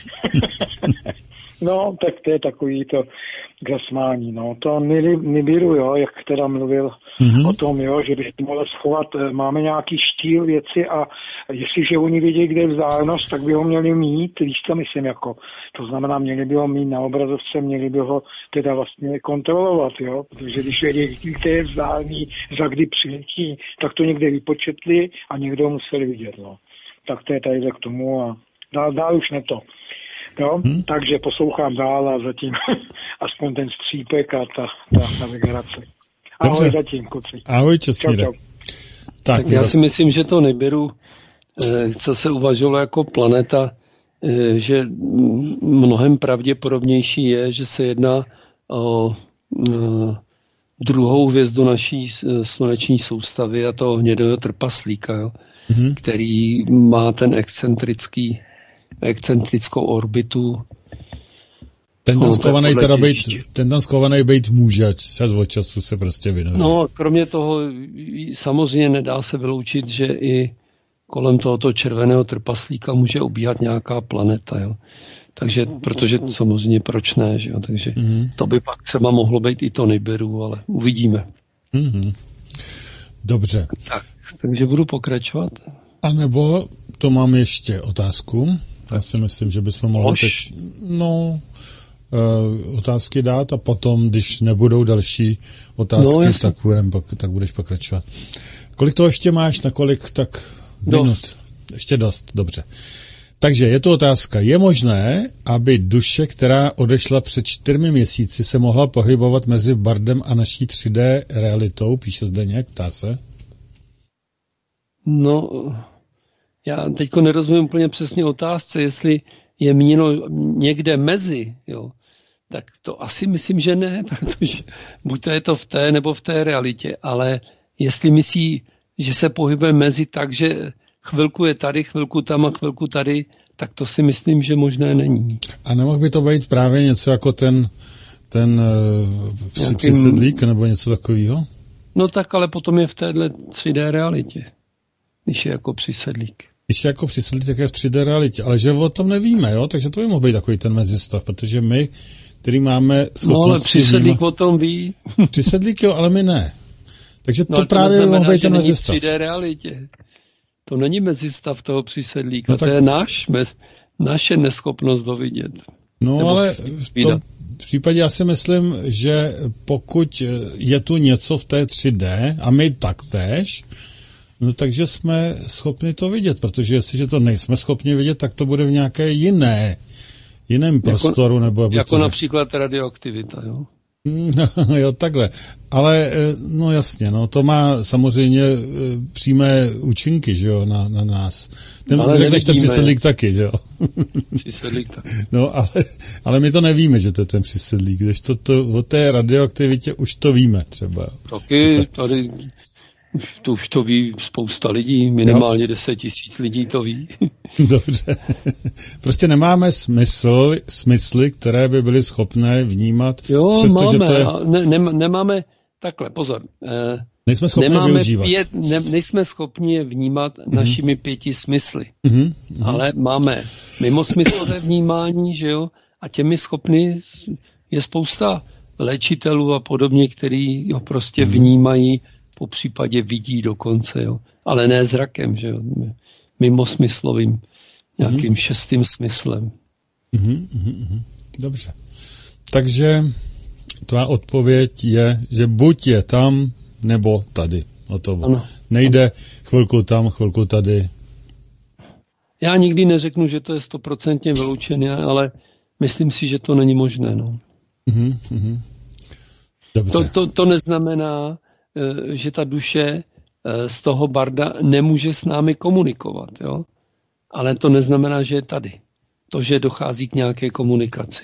No, tak to je takový to zasmání, no. To Nibiru, jo, jak teda mluvil mm-hmm. o tom, jo, že by se mohla schovat, máme nějaký štíl věci a jestliže oni vědí, kde je vzdálenost, tak by ho měli mít, víš to myslím, jako, to znamená, měli by ho mít na obrazovce, měli by ho teda vlastně kontrolovat, jo, protože když vědí, kde je vzdálený, za kdy přiletí, tak to někde vypočetli a někdo museli vidět, no. Tak to je tady k tomu a dál, dál už ne to. No, hmm. Takže poslouchám dál a zatím aspoň ten střípek a ta, ta navigace. Ahoj zatím, kluci. Ahoj, čestný den. Tak, tak já si myslím, že to Nibiru, co se uvažovalo jako planeta, že mnohem pravděpodobnější je, že se jedná o druhou hvězdu naší sluneční soustavy a toho hnědého trpaslíka, jo, hmm. který má ten excentrický excentrickou orbitu. Ten tam skovaný teda být, ten tam skovaný být může, čas od času se prostě vynoří. No, kromě toho samozřejmě nedá se vyloučit, že i kolem tohoto červeného trpaslíka může obíhat nějaká planeta, jo. Takže, protože samozřejmě proč ne, že jo, takže mm-hmm. to by pak třeba mohlo být i to Nibiru, ale uvidíme. Mm-hmm. Dobře. Tak, takže budu pokračovat. A nebo to mám ještě otázku. Já si myslím, že bychom mohli teď, no, uh, otázky dát a potom, když nebudou další otázky, no, tak, budem, tak budeš pokračovat. Kolik toho ještě máš, na kolik tak minut? Dost. Ještě dost, dobře. Takže je to otázka. Je možné, aby duše, která odešla před čtyřmi měsíci, se mohla pohybovat mezi Bardem a naší tři dé realitou? Píše Zdeněk, ptá se. No... Já teďko nerozumím úplně přesně otázce, jestli je míněno někde mezi, jo, tak to asi myslím, že ne, protože buď to je to v té nebo v té realitě, ale jestli myslí, že se pohybuje mezi tak, že chvilku je tady, chvilku tam a chvilku tady, tak to si myslím, že možné není. A nemohl by to být právě něco jako ten, ten uh, přisedlík nebo něco takového? No tak, ale potom je v téhle tři dé realitě, když je jako přisedlík. Když je jako přisedlík, tak je v tři dé realitě, ale že o tom nevíme, jo, takže to by mohl být takový ten mezistav, protože my, který máme schopnost... No ale přisedlík vníma... o tom ví. Přisedlík jo, ale my ne. Takže to, no, to právě by mohl být ten mezistav. To není v tři dé realitě. To není mezistav toho přisedlíka, no, tak... to je náš, naše neschopnost to vidět. No nebo ale v tom případě já si myslím, že pokud je tu něco v té tři dé a my taktéž, no takže jsme schopni to vidět, protože jestliže to nejsme schopni vidět, tak to bude v nějaké jiné, jiném prostoru. Jako, nebo jako například radioaktivita, jo? No, jo, takhle. Ale, no jasně, no, to má samozřejmě přímé účinky, že jo, na, na nás. Ten, řekneš ten přisedlík taky, že jo? Přisedlík taky. No, ale, ale my to nevíme, že to je ten přisedlík, když to, to o té radioaktivitě už to víme třeba. Taky, tady... To už to ví spousta lidí, minimálně deset tisíc lidí to ví. Dobře. Prostě nemáme smysl, smysly, které by byly schopné vnímat. Jo, přesto, máme, že to je... ne, ne, nemáme, takhle, pozor. Eh, nejsme schopni nemáme využívat. Pět, ne, nejsme schopni je vnímat mm-hmm. našimi pěti smysly. Mm-hmm. Ale máme mimosmyslové vnímání, že jo, a těmi schopni je spousta léčitelů a podobně, který ho prostě mm-hmm. vnímají, po případě vidí dokonce, jo. Ale ne zrakem, že jo. Mimosmyslovým, nějakým mm-hmm. šestým smyslem. Mm-hmm, mm-hmm. Dobře. Takže tvá odpověď je, že buď je tam, nebo tady. O to ano. Nejde chvilku tam, chvilku tady. Já nikdy neřeknu, že to je stoprocentně vyloučené, ale myslím si, že to není možné, no. Mm-hmm, mm-hmm. Dobře. To, to, to neznamená, že ta duše z toho barda nemůže s námi komunikovat, jo? Ale to neznamená, že je tady. To, že dochází k nějaké komunikaci.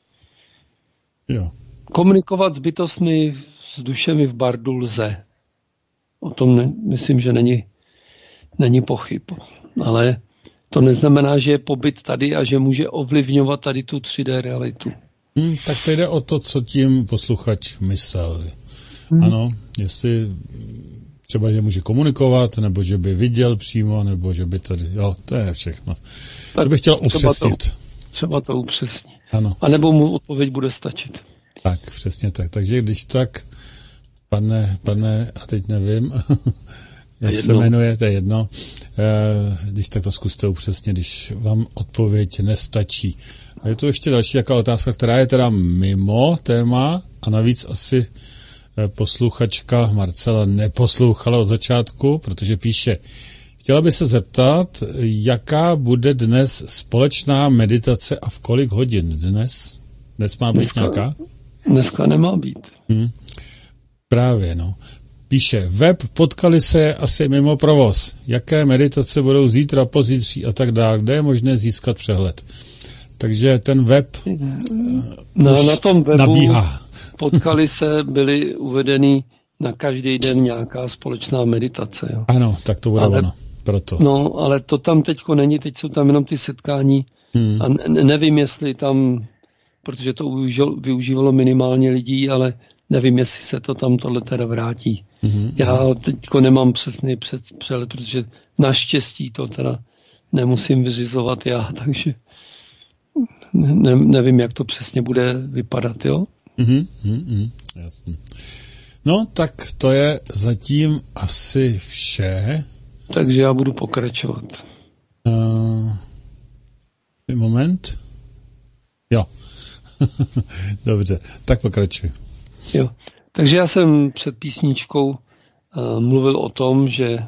Jo. Komunikovat s bytostmi, s dušemi v bardu lze. O tom ne, myslím, že není, není pochyb. Ale To neznamená, že je pobyt tady a že může ovlivňovat tady tu tři dé realitu. Hmm, tak to jde o to, co tím posluchač myslel. Hmm. Ano, jestli třeba, že může komunikovat, nebo že by viděl přímo, nebo že by tady, jo, to je všechno. Tak to bych chtěl upřesnit. Třeba to, třeba to upřesnit. Ano. A nebo mu odpověď bude stačit. Tak, přesně tak. Takže když tak, pane, pane, a teď nevím, jak jedno. se jmenuje, to je jedno, když tak to zkuste upřesnit, když vám odpověď nestačí. A je tu ještě další taková otázka, která je teda mimo téma a navíc asi posluchačka Marcela neposlouchala od začátku, protože píše, chtěla by se zeptat, jaká bude dnes společná meditace a v kolik hodin dnes? Dnes má být dneska, nějaká? Dneska nemá být. Hmm. Právě, no. Píše, web potkali se asi mimo provoz. Jaké meditace budou zítra, pozítří a tak dále. Kde je možné získat přehled? Takže ten web no, na tom webu nabíhá. Potkali se, byly uvedeny na každý den nějaká společná meditace. Jo. Ano, tak to bude ale, ono. Proto. No, ale to tam teďko není, teď jsou tam jenom ty setkání hmm. a ne, nevím, jestli tam, protože to využilo, využívalo minimálně lidí, ale nevím, jestli se to tam tohle teda vrátí. Hmm. Já teďko nemám přesný přehled, protože naštěstí to teda nemusím vyřizovat já, takže ne, nevím, jak to přesně bude vypadat, jo? Mm-hmm, mm-hmm, jasný. No, tak to je zatím asi vše. Takže já budu pokračovat. Uh, moment. Jo. Dobře, tak pokračuj. Jo. Takže já jsem před písničkou uh, mluvil o tom, že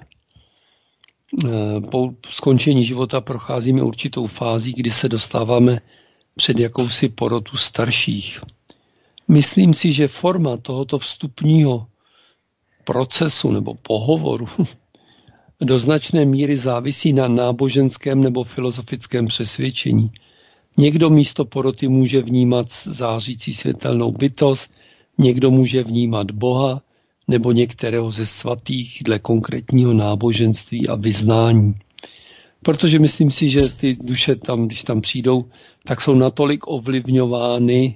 uh, po skončení života procházíme určitou fází, kdy se dostáváme před jakousi porotu starších. Myslím si, že forma tohoto vstupního procesu nebo pohovoru do značné míry závisí na náboženském nebo filozofickém přesvědčení. Někdo místo poroty může vnímat zářící světelnou bytost, někdo může vnímat Boha nebo některého ze svatých dle konkrétního náboženství a vyznání. Protože myslím si, že ty duše tam, když tam přijdou, tak jsou natolik ovlivňovány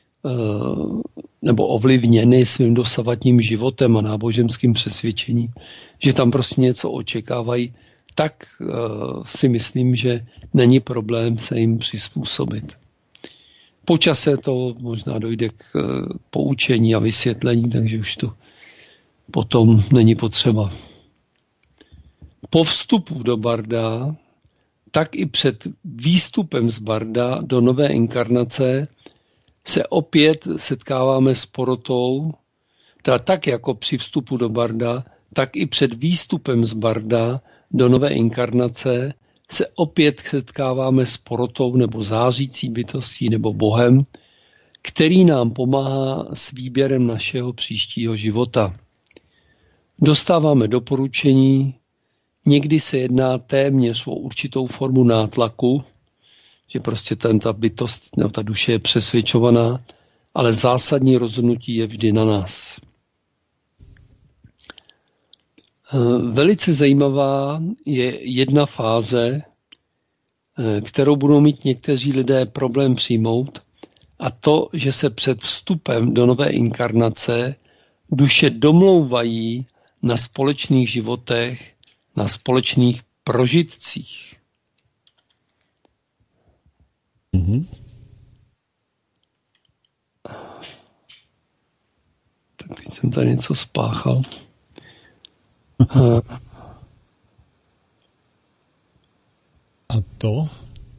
nebo ovlivněny svým dosavadním životem a náboženským přesvědčením, že tam prostě něco očekávají, tak uh, si myslím, že není problém se jim přizpůsobit. Po čase to možná dojde k uh, poučení a vysvětlení, takže už to potom není potřeba. Po vstupu do barda, tak i před výstupem z barda do nové inkarnace se opět setkáváme s porotou, teda tak jako při vstupu do barda, tak i před výstupem z barda do nové inkarnace se opět setkáváme s porotou nebo zářící bytostí nebo Bohem, který nám pomáhá s výběrem našeho příštího života. Dostáváme doporučení, někdy se jedná téměř o určitou formu nátlaku, že prostě ten, ta bytost nebo ta duše je přesvědčovaná, ale zásadní rozhodnutí je vždy na nás. Velice zajímavá je jedna fáze, kterou budou mít někteří lidé problém přijmout, a to, že se před vstupem do nové inkarnace duše domlouvají na společných životech, na společných prožitcích. Mm-hmm. Tak teď jsem tady něco spáchal. A to?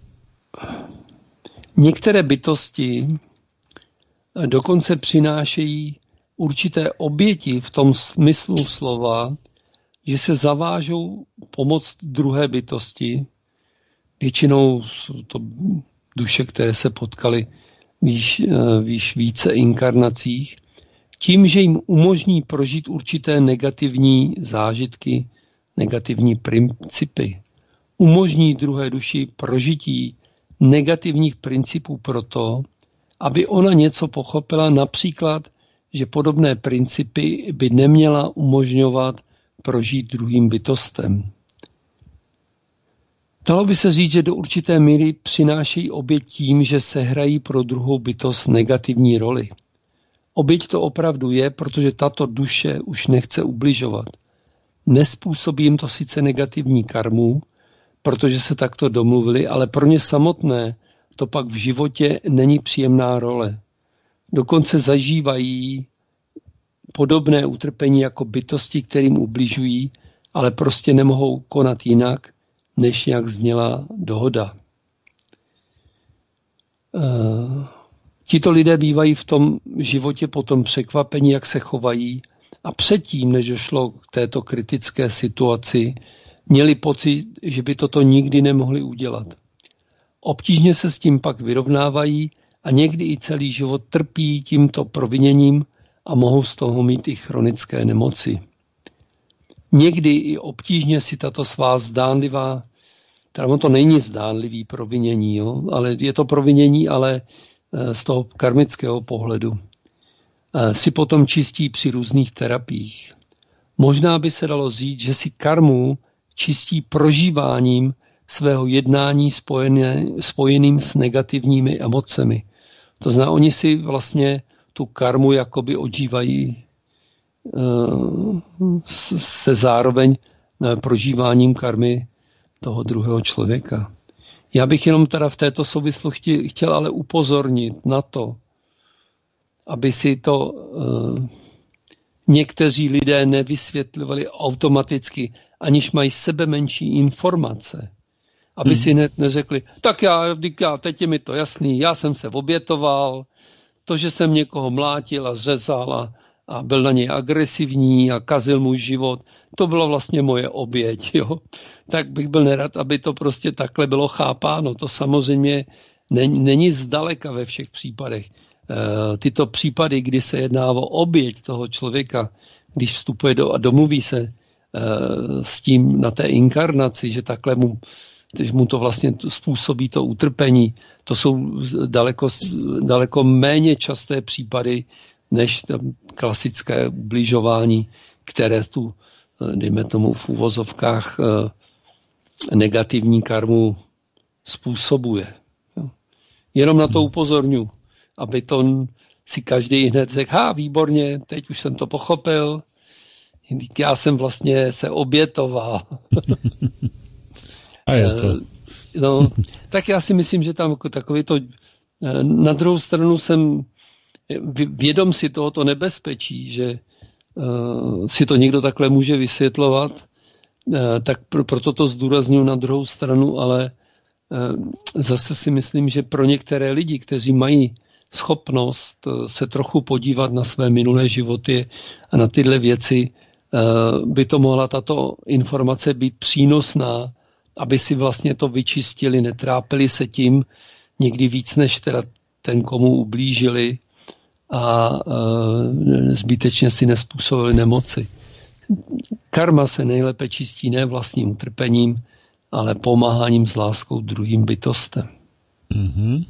Některé bytosti dokonce přinášejí určité oběti v tom smyslu slova, že se zavážou pomoct druhé bytosti. Většinou jsou to duše, které se potkaly výš, výš více inkarnacích, tím, že jim umožní prožít určité negativní zážitky, negativní principy. Umožní druhé duši prožití negativních principů proto, aby ona něco pochopila, například, že podobné principy by neměla umožňovat prožít druhým bytostem. Dalo by se říct, že do určité míry přinášejí oběť tím, že sehrají pro druhou bytost negativní roli. Oběť to opravdu je, protože tato duše už nechce ubližovat. Nespůsobí jim to sice negativní karmu, protože se takto domluvili, ale pro ně samotné to pak v životě není příjemná role. Dokonce zažívají podobné utrpení jako bytosti, kterým ubližují, ale prostě nemohou konat jinak, než jak zněla dohoda. E, tito lidé bývají v tom životě potom překvapení, jak se chovají, a předtím, než došlo k této kritické situaci, měli pocit, že by toto nikdy nemohli udělat. Obtížně se s tím pak vyrovnávají a někdy i celý život trpí tímto proviněním a mohou z toho mít i chronické nemoci. Někdy i obtížně si tato svá zdánlivá, teda to není zdánlivý provinění, jo, ale je to provinění, ale z toho karmického pohledu, si potom čistí při různých terapiích. Možná by se dalo říct, že si karmu čistí prožíváním svého jednání spojené, spojeným s negativními emocemi. To znamená, oni si vlastně tu karmu jakoby odžívají se zároveň prožíváním karmy toho druhého člověka. Já bych jenom teda v této souvislosti chtěl ale upozornit na to, aby si to uh, někteří lidé nevysvětlovali automaticky, aniž mají sebe menší informace. Aby hmm. si hned neřekli, tak já, já, teď je mi to jasný, já jsem se obětoval, to, že jsem někoho mlátil a řezal a, a byl na něj agresivní a kazil můj život, to bylo vlastně moje oběť. Jo? Tak bych byl nerad, aby to prostě takhle bylo chápáno. To samozřejmě není, není zdaleka ve všech případech. Tyto případy, kdy se jedná o oběť toho člověka, když vstupuje do a domluví se s tím na té inkarnaci, že takhle mu, že mu to vlastně způsobí to utrpení, to jsou daleko, daleko méně časté případy, než klasické ubližování, které tu, dejme tomu v úvozovkách, negativní karmu způsobuje. Jenom na to upozorňuji, aby to si každý hned řekl, ha, výborně, teď už jsem to pochopil, já jsem vlastně se obětoval. A je to. No, tak já si myslím, že tam jako takový to, na druhou stranu jsem vědom si tohoto nebezpečí, že uh, si to někdo takhle může vysvětlovat, uh, tak pro, proto to zdůrazňuji na druhou stranu, ale uh, zase si myslím, že pro některé lidi, kteří mají schopnost se trochu podívat na své minulé životy a na tyhle věci, by to mohla tato informace být přínosná, aby si vlastně to vyčistili, netrápili se tím někdy víc, než teda ten, komu ublížili a zbytečně si nespůsobili nemoci. Karma se nejlépe čistí ne vlastním utrpením, ale pomáháním s láskou druhým bytostem. Mm-hmm.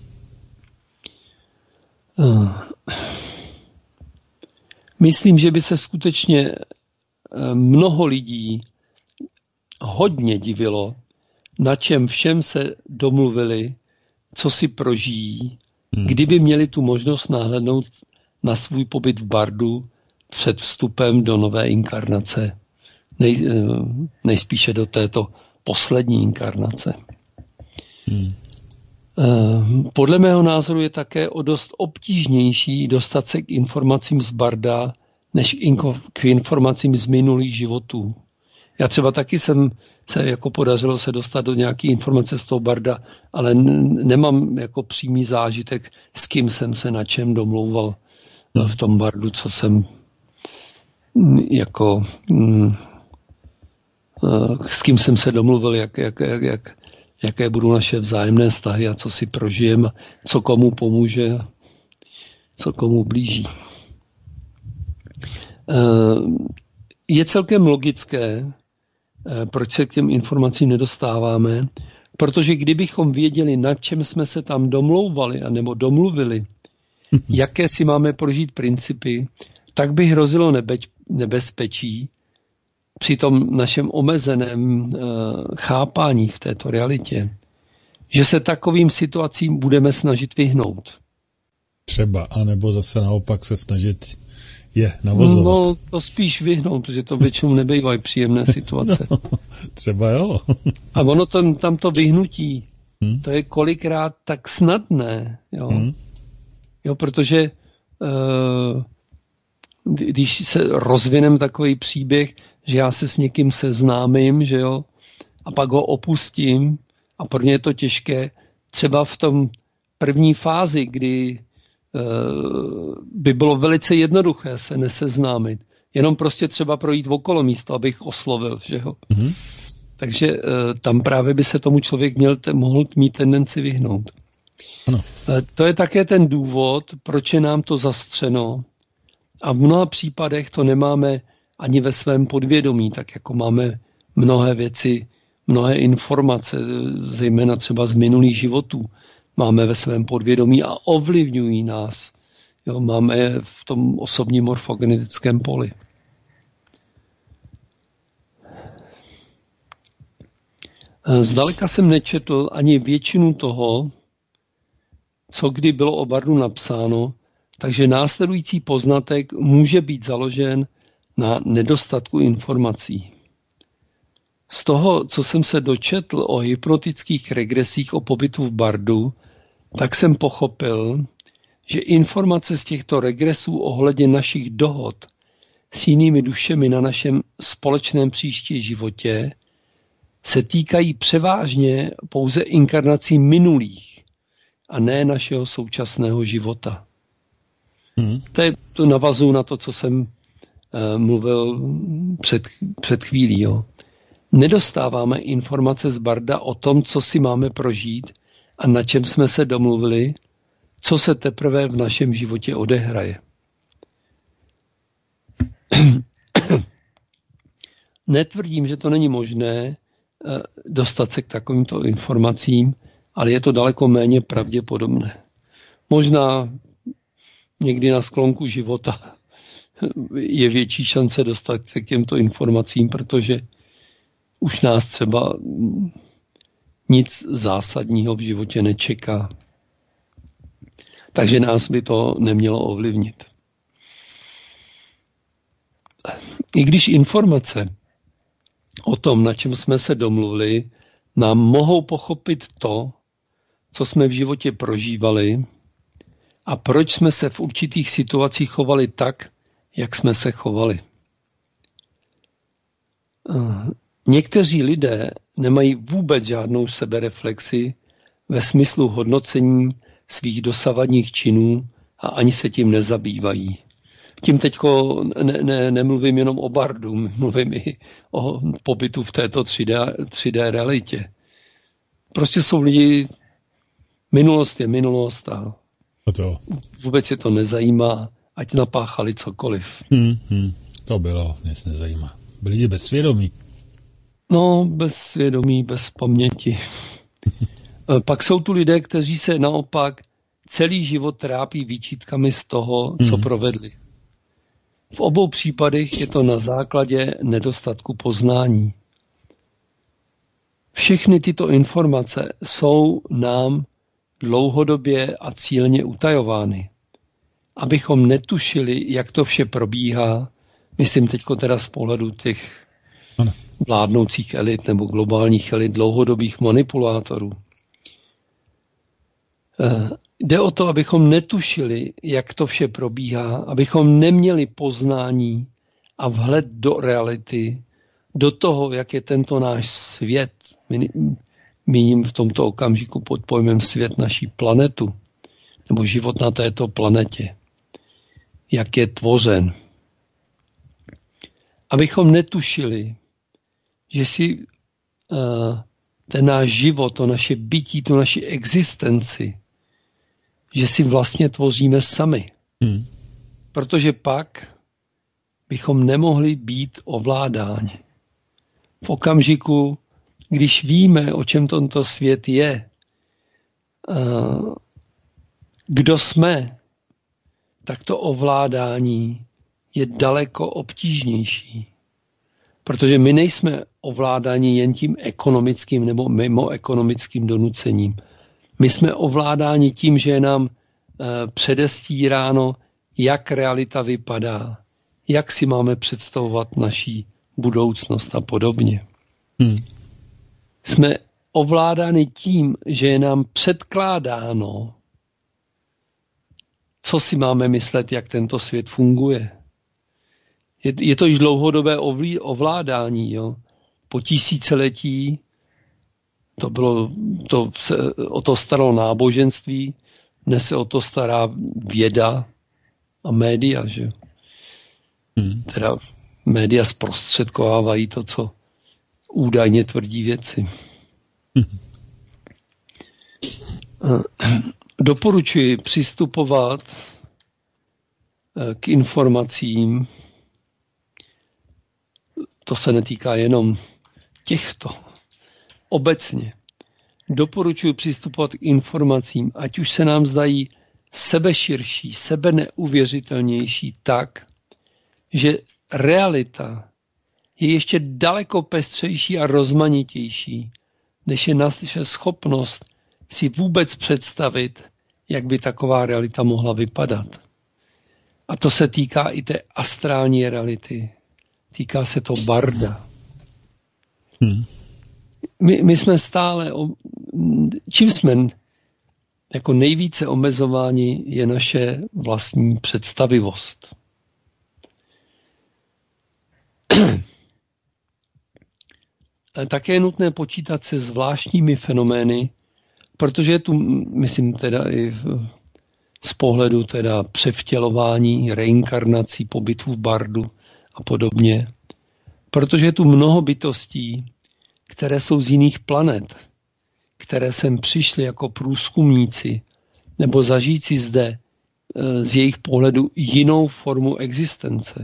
Myslím, že by se skutečně mnoho lidí hodně divilo, na čem všem se domluvili, co si prožijí, hmm. kdyby měli tu možnost nahlédnout na svůj pobyt v Bardu před vstupem do nové inkarnace, Nej, nejspíše do této poslední inkarnace. Hmm. Podle mého názoru je také o dost obtížnější dostat se k informacím z Barda, než k informacím z minulých životů. Já třeba taky jsem se jako podařilo se dostat do nějaké informace z toho Barda, ale nemám jako přímý zážitek, s kým jsem se na čem domlouval v tom Bardu, co jsem jako s kým jsem se domluvil, jak, jak, jak, jak jaké budou naše vzájemné vztahy a co si prožijeme, co komu pomůže, co komu blíží. Je celkem logické, proč se k těm informacím nedostáváme, protože kdybychom věděli, na čem jsme se tam domlouvali anebo domluvili, jaké si máme prožít principy, tak by hrozilo nebe- nebezpečí, při tom našem omezeném chápání v této realitě, že se takovým situacím budeme snažit vyhnout. Třeba, anebo zase naopak se snažit je navozovat. No, to spíš vyhnout, protože to většinou nebývají příjemné situace. No, třeba jo. A ono to, tam to vyhnutí, hmm. to je kolikrát tak snadné, jo. Hmm. Jo, protože uh, když se rozvinem takový příběh, že já se s někým seznámím, že jo, a pak ho opustím a pro mě je to těžké, třeba v tom první fázi, kdy uh, by bylo velice jednoduché se neseznámit, jenom prostě třeba projít okolo místo, abych oslovil, že jo. Mm-hmm. Takže uh, tam právě by se tomu člověk měl, te, mohl mít tendenci vyhnout. Ano. Uh, to je také ten důvod, proč je nám to zastřeno a v mnoha případech to nemáme ani ve svém podvědomí, tak jako máme mnohé věci, mnohé informace, zejména třeba z minulých životů, máme ve svém podvědomí a ovlivňují nás. Jo, máme je v tom osobním morfogenetickém poli. Zdaleka jsem nečetl ani většinu toho, co kdy bylo o bardu napsáno, takže následující poznatek může být založen na nedostatku informací. Z toho, co jsem se dočetl o hypnotických regresích o pobytu v bardu, tak jsem pochopil, že informace z těchto regresů ohledně našich dohod s jinými dušemi na našem společném příští životě se týkají převážně pouze inkarnací minulých a ne našeho současného života. Hmm. To, je, to navazuju na to, co jsem uh, mluvil před, před chvílí. Jo. Nedostáváme informace z barda o tom, co si máme prožít a na čem jsme se domluvili, co se teprve v našem životě odehraje. Netvrdím, že to není možné dostat se k takovýmto informacím, ale je to daleko méně pravděpodobné. Možná někdy na sklonku života je větší šance dostat se k těmto informacím, protože už nás třeba nic zásadního v životě nečeká. Takže nás by to nemělo ovlivnit. I když informace o tom, na čem jsme se domluvili, nám mohou pochopit to, co jsme v životě prožívali a proč jsme se v určitých situacích chovali tak, jak jsme se chovali. Někteří lidé nemají vůbec žádnou sebereflexi ve smyslu hodnocení svých dosavadních činů a ani se tím nezabývají. Tím teďko ne, ne, nemluvím jenom o bardu, mluvím i o pobytu v této tři dé, tři dé realitě. Prostě jsou lidi, minulost je minulost a to. vůbec je to nezajímá, ať napáchali cokoliv. Hmm, hmm, to bylo, nic nezajímá. Byli lidi bez svědomí. No, bez svědomí, bez paměti. Pak jsou tu lidé, kteří se naopak celý život trápí výčitkami z toho, co hmm. provedli. V obou případech je to na základě nedostatku poznání. Všechny tyto informace jsou nám dlouhodobě a cíleně utajovány. Abychom netušili, jak to vše probíhá, myslím teďko teda z pohledu těch ano. vládnoucích elit nebo globálních elit, dlouhodobých manipulátorů. Jde o to, abychom netušili, jak to vše probíhá, abychom neměli poznání a vhled do reality, do toho, jak je tento náš svět, míním v tomto okamžiku pod pojmem svět naší planetu, nebo život na této planetě, jak je tvořen. Abychom netušili, že si uh, ten náš život, to naše bytí, tu naši existenci, že si vlastně tvoříme sami. Hmm. Protože pak bychom nemohli být ovládáni. V okamžiku, když víme, o čem tento svět je, kdo jsme, tak to ovládání je daleko obtížnější. Protože my nejsme ovládáni jen tím ekonomickým nebo mimo ekonomickým donucením. My jsme ovládáni tím, že je nám e, předestíráno, jak realita vypadá, jak si máme představovat naší budoucnost a podobně. Hmm. Jsme ovládáni tím, že je nám předkládáno, co si máme myslet, jak tento svět funguje. Je, je to již dlouhodobé ovládání. Jo? Po tisíciletí to bylo, to se o to staralo náboženství, dnes se o to stará věda a média. Že? Hmm. Teda média zprostředkovávají to, co údajně tvrdí věci. Hmm. Doporučuji přistupovat k informacím. To se netýká jenom těchto. Obecně doporučuji přistupovat k informacím, ať už se nám zdají sebeširší, sebeneuvěřitelnější tak, že realita je ještě daleko pestřejší a rozmanitější, než je naše schopnost si vůbec představit, jak by taková realita mohla vypadat. A to se týká i té astrální reality. Týká se to barda. Hmm. My, my jsme stále, čím jsme jako nejvíce omezováni, je naše vlastní představivost. Také je nutné počítat se zvláštními fenomény, protože je tu, myslím teda i z pohledu teda převtělování, reinkarnací, pobytů v bardu a podobně, protože je tu mnoho bytostí, které jsou z jiných planet, které sem přišly jako průzkumníci nebo zažijící zde z jejich pohledu jinou formu existence.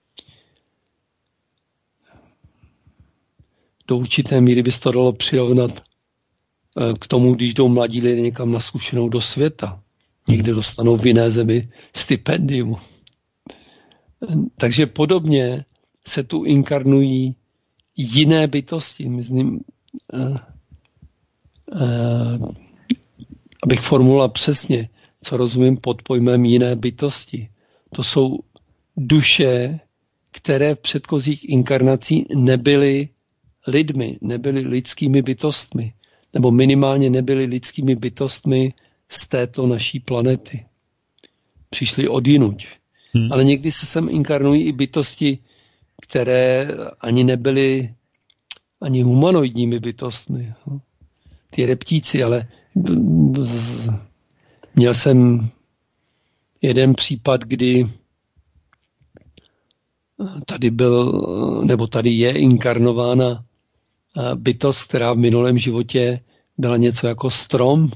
Do určité míry by se to dalo přirovnat k tomu, když jdou mladí lidé někam na zkušenou do světa. Někde dostanou v jiné zemi stipendium. Takže podobně se tu inkarnují jiné bytosti. Myslím, eh, eh, abych formuloval přesně, co rozumím pod pojmem jiné bytosti. To jsou duše, které v předchozích inkarnacích nebyly lidmi, nebyly lidskými bytostmi, nebo minimálně nebyly lidskými bytostmi z této naší planety. Přišli odjinuť. Hmm. Ale někdy se sem inkarnují i bytosti, které ani nebyly ani humanoidními bytostmi. Ty reptíci, ale měl jsem jeden případ, kdy tady byl, nebo tady je inkarnována bytost, která v minulém životě byla něco jako strom.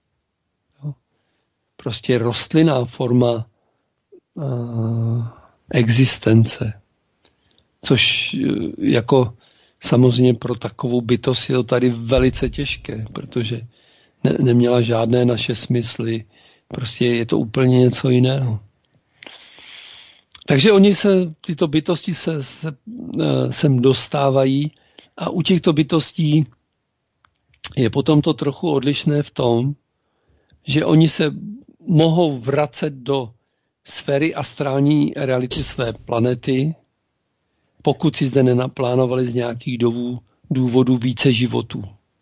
Prostě rostlinná forma uh, existence. Což jako samozřejmě pro takovou bytost je to tady velice těžké, protože ne, neměla žádné naše smysly. Prostě je to úplně něco jiného. Takže oni se, tyto bytosti se, se uh, sem dostávají a u těchto bytostí je potom to trochu odlišné v tom, že oni se mohou vracet do sféry astrální reality své planety, pokud si zde nenaplánovali z nějakých důvodů více životů.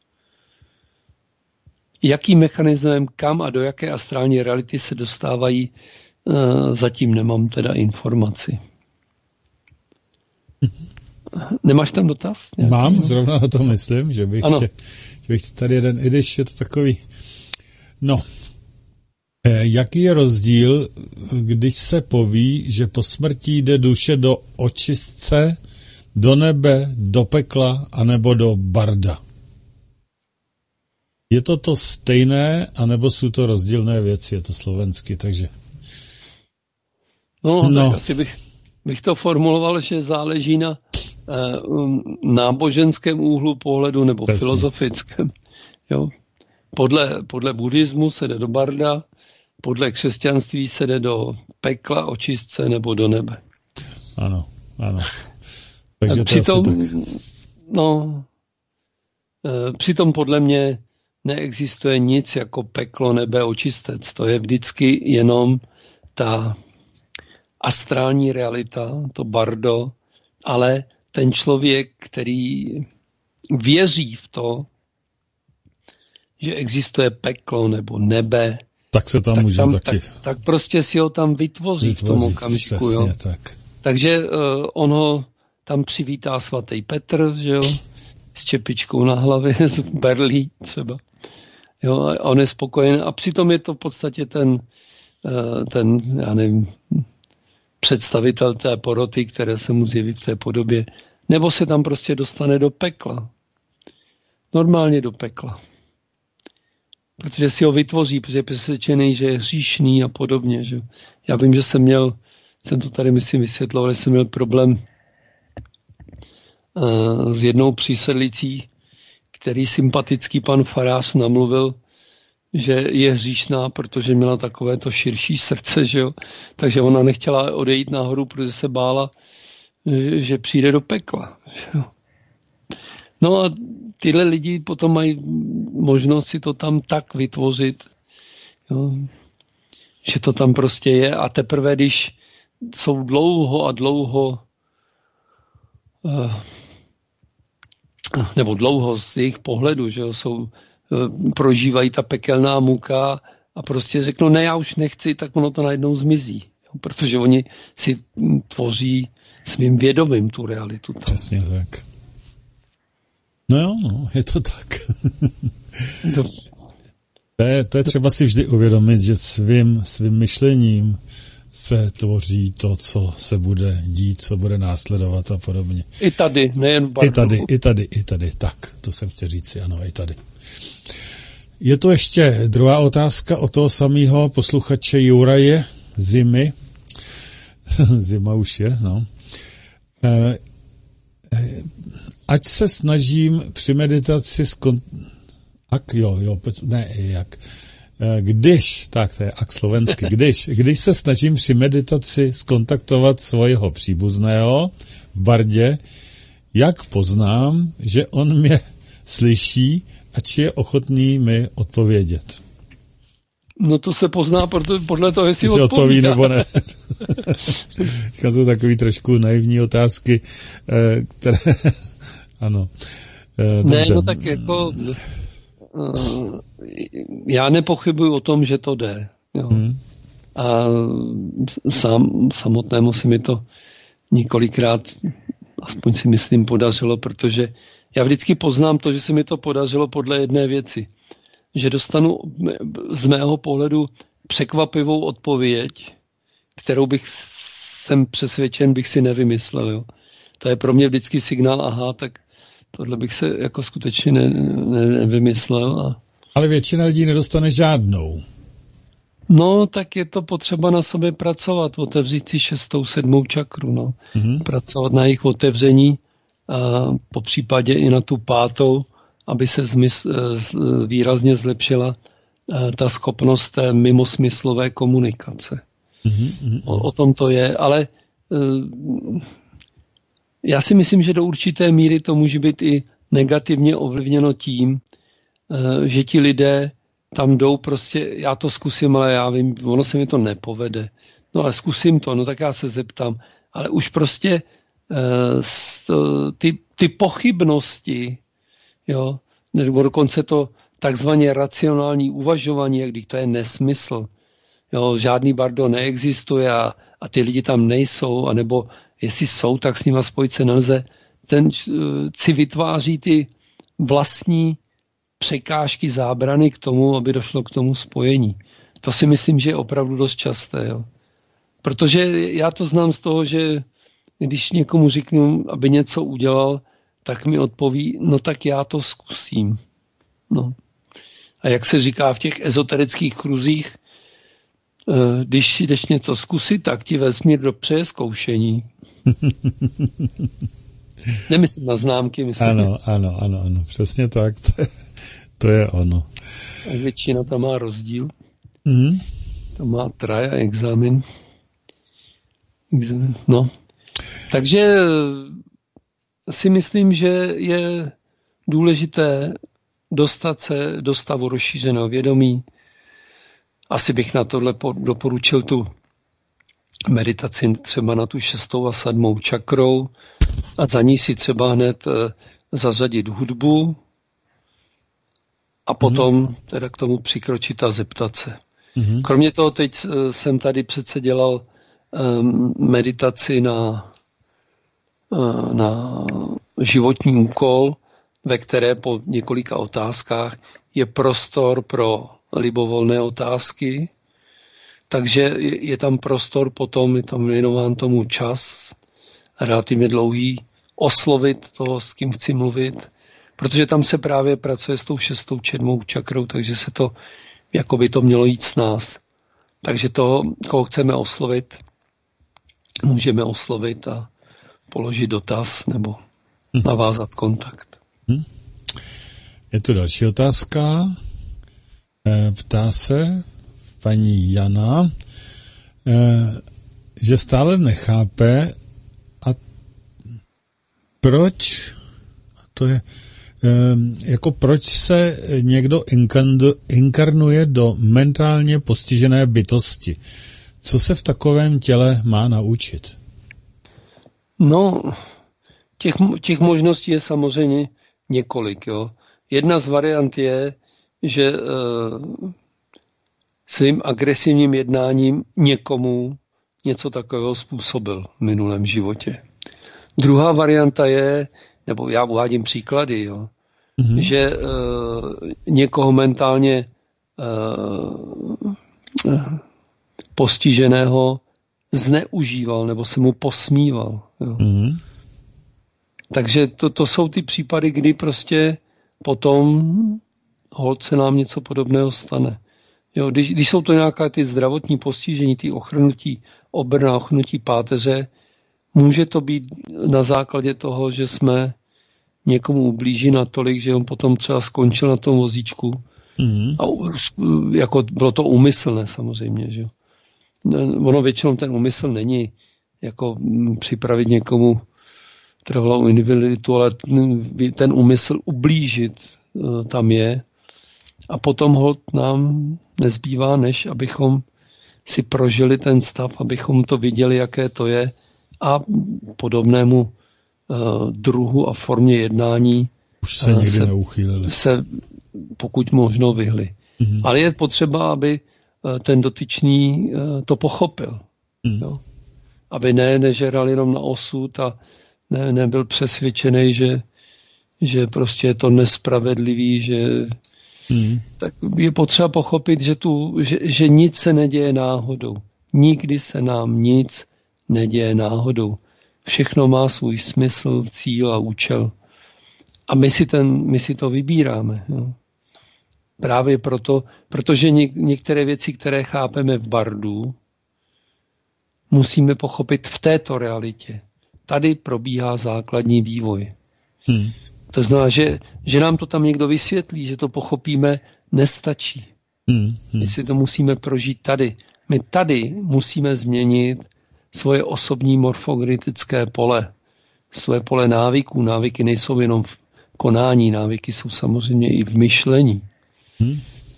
Jakým mechanismem, kam a do jaké astrální reality se dostávají, zatím nemám teda informaci. Nemáš tam dotaz? Nějaký? Mám, zrovna na to myslím, že bych, tě, že bych tady jeden, i když je to takový, no, jaký je rozdíl, když se poví, že po smrti jde duše do očistce, do nebe, do pekla, anebo do barda? Je to to stejné, anebo jsou to rozdílné věci, je to slovensky, takže... No, no. Tak asi bych, bych to formuloval, že záleží na eh, náboženském úhlu pohledu nebo Presně. filozofickém. Jo. Podle, podle buddhismu se jde do barda, podle křesťanství se jde do pekla, očistce nebo do nebe. Ano, ano. Takže přitom, tak... no, přitom podle mě neexistuje nic jako peklo, nebe, očistec. To je vždycky jenom ta astrální realita, to bardo, ale ten člověk, který věří v to, že existuje peklo nebo nebe, tak se tam tak může tam, taky... Tak, tak prostě si ho tam vytvoří, vytvoří v tom okamžiku. Jo. Tak. Takže uh, on ho tam přivítá svatý Petr, že jo, s čepičkou na hlavě, v berlí třeba. Jo, a on je spokojen. A přitom je to v podstatě ten, uh, ten, já nevím, představitel té poroty, které se mu zjeví v té podobě. Nebo se tam prostě dostane do pekla. Normálně do pekla. Protože si ho vytvoří, protože je přesvědčený, že je hříšný a podobně. Že? Já vím, že jsem měl, jsem to tady myslím vysvětloval, že jsem měl problém uh, s jednou přísedlicí, který sympatický pan farář namluvil, že je hříšná, protože měla takové to širší srdce, že jo? Takže ona nechtěla odejít nahoru, protože se bála, že, že přijde do pekla. Že jo? No a tyhle lidi potom mají možnost si to tam tak vytvořit, jo, že to tam prostě je a teprve, když jsou dlouho a dlouho nebo dlouho z jejich pohledu, že jo, jsou, prožívají ta pekelná muka a prostě řeknou, ne, já už nechci, tak ono to najednou zmizí, jo, protože oni si tvoří svým vědomím tu realitu. Tam. Přesně tak. No jo, no, je to tak. To, to, je, to je třeba si vždy uvědomit, že svým, svým myšlením se tvoří to, co se bude dít, co bude následovat a podobně. I tady, nejen v Bardu. I tady, i tady, i tady. Tak, to jsem chtěl říct si, ano, i tady. Je to ještě druhá otázka od toho samého posluchače Juraje Zimy. Zima už je, no. E, e, ať se snažím při meditaci skon... Ak, jo, jo, ne, jak. Když, tak to je ak slovensky, když, když se snažím při meditaci skontaktovat svého příbuzného v Bardě, jak poznám, že on mě slyší a či je ochotný mi odpovědět? No to se pozná protože podle toho, jestli odpoví, odpoví nebo ne. To jsou takový trošku naivní otázky, které... Ano. Dobře. Ne, no tak jako já nepochybuji o tom, že to jde. Jo. Hmm. A sám, samotnému si mi to několikrát, aspoň si myslím, podařilo, protože já vždycky poznám to, že se mi to podařilo podle jedné věci. Že dostanu z mého pohledu překvapivou odpověď, kterou bych jsem přesvědčen, bych si nevymyslel. Jo. To je pro mě vždycky signál, aha, tak tohle bych se jako skutečně ne, ne, nevymyslel. A... Ale většina lidí nedostane žádnou. No, tak je to potřeba na sobě pracovat, otevřít si šestou, sedmou čakru, no. Mm-hmm. Pracovat na jejich otevření a po případě i na tu pátou, aby se zmysl, výrazně zlepšila ta schopnost té mimosmyslové komunikace. Mm-hmm. O, o tom to je, ale já si myslím, že do určité míry to může být i negativně ovlivněno tím, že ti lidé tam jdou prostě, já to zkusím, ale já vím, ono se mi to nepovede. No ale zkusím to, no tak já se zeptám. Ale už prostě ty, ty pochybnosti, jo, nebo dokonce to takzvaně racionální uvažování, jak když to je nesmysl. Jo, žádný bardo neexistuje a, a ty lidi tam nejsou, anebo jestli jsou, tak s nima spojit se nelze. Ten si vytváří ty vlastní překážky, zábrany k tomu, aby došlo k tomu spojení. To si myslím, že je opravdu dost časté. Jo. Protože já to znám z toho, že když někomu řeknu, aby něco udělal, tak mi odpoví, no tak já to zkusím. No. A jak se říká v těch ezoterických kruzích, když si jdeš něco zkusit, tak ti vesmír dopřeje zkoušení. Nemyslím na známky, myslím. Ano, ano, ano, ano, přesně tak, to je, to je ono. A většina tam má rozdíl. Mm. Tam má traj a examen. examen. No. Takže si myslím, že je důležité dostat se do stavu rozšířeného vědomí. Asi bych na tohle doporučil tu meditaci třeba na tu šestou a sedmou čakrou a za ní si třeba hned zařadit hudbu a potom mm. teda k tomu přikročit a zeptat se. Mm. Kromě toho teď jsem tady přece dělal um, meditaci na, uh, na životní úkol, ve které po několika otázkách je prostor pro libovolné otázky, takže je, je tam prostor potom, je tam věnován tomu čas, relativně dlouhý, oslovit toho, s kým chci mluvit, protože tam se právě pracuje s tou šestou černou čakrou, takže se to, jako by to mělo jít s nás. Takže toho, koho chceme oslovit, můžeme oslovit a položit dotaz nebo navázat kontakt. Hmm. Je tu další otázka. Ptá se paní Jana, že stále nechápe, a proč, to je, jako proč se někdo inkarnuje do mentálně postižené bytosti. Co se v takovém těle má naučit? No, těch, těch možností je samozřejmě několik. Jo. Jedna z variant je, že uh, svým agresivním jednáním někomu něco takového způsobil v minulém životě. Druhá varianta je, nebo já uvádím příklady, jo, mm-hmm. že uh, někoho mentálně uh, postiženého zneužíval nebo se mu posmíval. Jo. Mm-hmm. Takže to, to jsou ty případy, kdy prostě potom holt se nám něco podobného stane. Jo, když, když jsou to nějaké ty zdravotní postižení, ty ochrnutí obrna, ochrnutí páteře, může to být na základě toho, že jsme někomu ublíží natolik, že on potom třeba skončil na tom vozíčku. Mm. A jako bylo to úmyslné samozřejmě. Že? Ono většinou ten úmysl není jako připravit někomu trvalou invaliditu, ale ten úmysl ublížit tam je. A potom holt nám nezbývá, než abychom si prožili ten stav, abychom to viděli, jaké to je a podobnému uh, druhu a formě jednání už se někdy se, neuchýlili. Se pokud možno vyhli. Mm-hmm. Ale je potřeba, aby uh, ten dotyčný uh, to pochopil. Mm. Jo? Aby ne nežeral jenom na osud a ne, nebyl přesvědčený, že, že prostě je to nespravedlivý, že Hmm. tak je potřeba pochopit, že, tu, že, že nic se neděje náhodou. Nikdy se nám nic neděje náhodou. Všechno má svůj smysl, cíl a účel. A my si, ten, my si to vybíráme. Jo. Právě proto, protože něk, některé věci, které chápeme v bardu, musíme pochopit v této realitě. Tady probíhá základní vývoj. Hmm. To znamená, že, že nám to tam někdo vysvětlí, že to pochopíme, nestačí. Hmm, hmm. My si to musíme prožít tady. My tady musíme změnit svoje osobní morfogenetické pole, svoje pole návyků. Návyky nejsou jenom v konání, návyky jsou samozřejmě i v myšlení, hmm.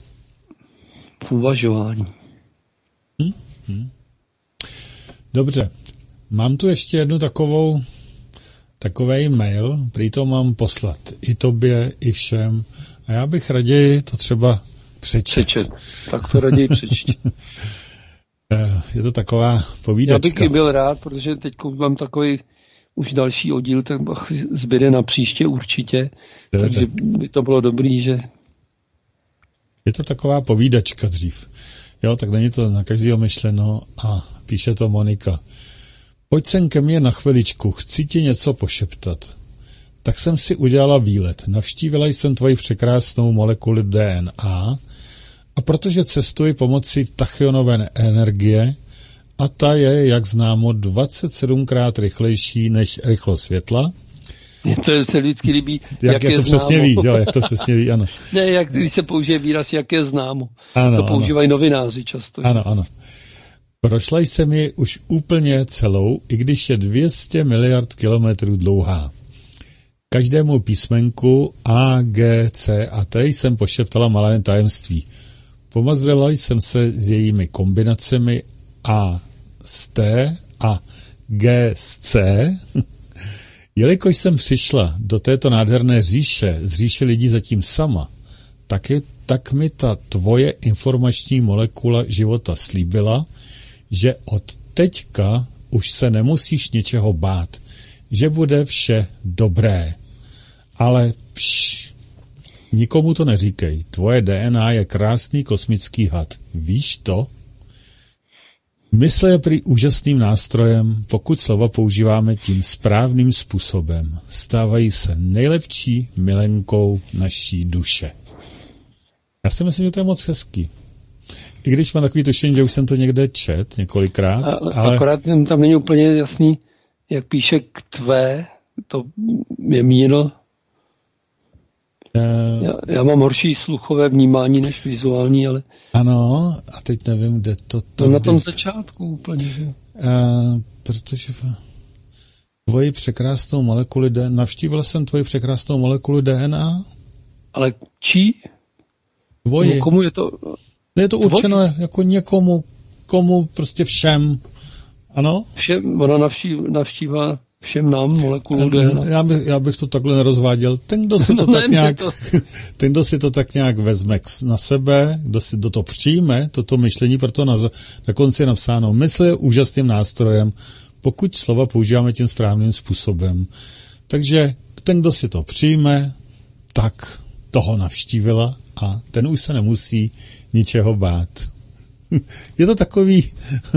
v uvažování. Hmm, hmm. Dobře, mám tu ještě jednu takovou takovej mail, prý to mám poslat i tobě, i všem. A já bych raději to třeba přečet. Přečet. Tak to raději přečet. Je to taková povídačka. Já bych byl rád, protože teď mám takový už další oddíl, tak zbyde na příště určitě. Dobře. Takže by to bylo dobrý, že... Je to taková povídačka dřív. Jo, tak není to na každého myšleno a píše to Monika. Pojď sem ke mně na chviličku, chci ti něco pošeptat. Tak jsem si udělala výlet. Navštívila jsem tvoji překrásnou molekulu D N A a protože cestuji pomocí tachionové energie a ta je, jak známo, dvacet sedmkrát rychlejší než rychlost světla. To se vždycky líbí, jak, jak, jak je to známo. Přesně ví, jo, jak to přesně ví, ano. Ne, jak, když se použije výraz, jak je známo. Ano, to používají ano. novináři často. Ano, ano. Prošla jsem ji už úplně celou, i když je dvě stě miliard kilometrů dlouhá. Každému písmenku A, G, C a T jsem pošeptala malé tajemství. Pomazlela jsem se s jejími kombinacemi A s T a G s C. Jelikož jsem přišla do této nádherné říše, z říše lidí zatím sama, tak, je, tak mi ta tvoje informační molekula života slíbila, že od teďka už se nemusíš něčeho bát, že bude vše dobré. Ale pš, nikomu to neříkej. Tvoje D N A je krásný kosmický had. Víš to? Mysl je prý úžasným nástrojem, pokud slova používáme tím správným způsobem. Stávají se nejlepší milenkou naší duše. Já si myslím, že to je moc hezký. I když mám takový tušení, že už jsem to někde čet několikrát. A, ale... Akorát tam není úplně jasný, jak píše k tvé, to je míněno. Uh, já, já mám horší sluchové vnímání než vizuální, ale... Ano, a teď nevím, kde to... To na tom začátku úplně, že? Uh, protože tvoji překrásnou molekuli D N A... Navštívil jsem tvoji překrásnou molekulu D N A? Ale čí? Tvoji. No, komu je to... Je to určeno tvoji? Jako někomu, komu prostě všem. Ano? Všem, ona navštív, navštívá všem nám molekulu D N A. Já bych, já bych to takhle nerozváděl. Ten, kdo si to, no, tak, nějak, to. ten, kdo si to tak nějak vezme na sebe, kdo si do toho přijme, toto myšlení, proto na, na konci je napsáno, mysl je úžasným nástrojem, pokud slova používáme tím správným způsobem. Takže ten, kdo si to přijme, tak toho navštívila a ten už se nemusí ničeho bát. Je to takový,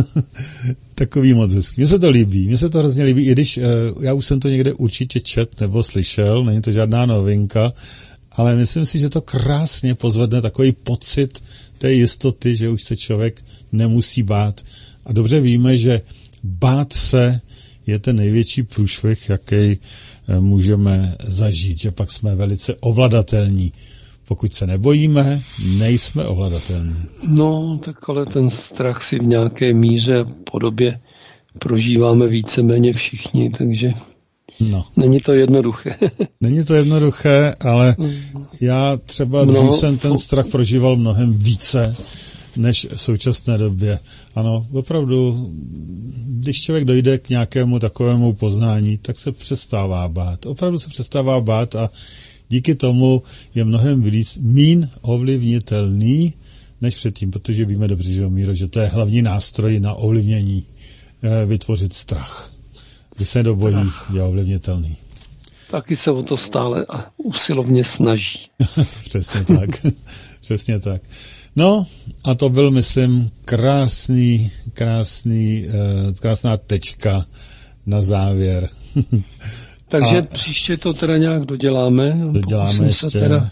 takový moc hezký. Mně se to líbí, mně se to hrozně líbí, i když uh, já už jsem to někde určitě čet nebo slyšel, není to žádná novinka, ale myslím si, že to krásně pozvedne takový pocit té jistoty, že už se člověk nemusí bát. A dobře víme, že bát se je ten největší průšvih, jaký uh, můžeme zažít, že pak jsme velice ovladatelní. Pokud se nebojíme, nejsme ovladatelní. No, tak ale ten strach si v nějaké míře podobě prožíváme víceméně všichni, takže no. Není to jednoduché. Není to jednoduché, ale já třeba dřív no, jsem ten strach prožíval mnohem více než v současné době. Ano, opravdu, když člověk dojde k nějakému takovému poznání, tak se přestává bát. Opravdu se přestává bát a díky tomu je mnohem víc míň ovlivnitelný než předtím, protože víme dobře, že, Míro, že to je hlavní nástroj na ovlivnění, eh, vytvořit strach. Když se dobojí, je ovlivnitelný. Taky se o to stále a usilovně snaží. Přesně tak. Přesně tak. No a to byl, myslím, krásný, krásný, eh, krásná tečka na závěr. Takže a příště to teda nějak doděláme. Doděláme ještě. Teda,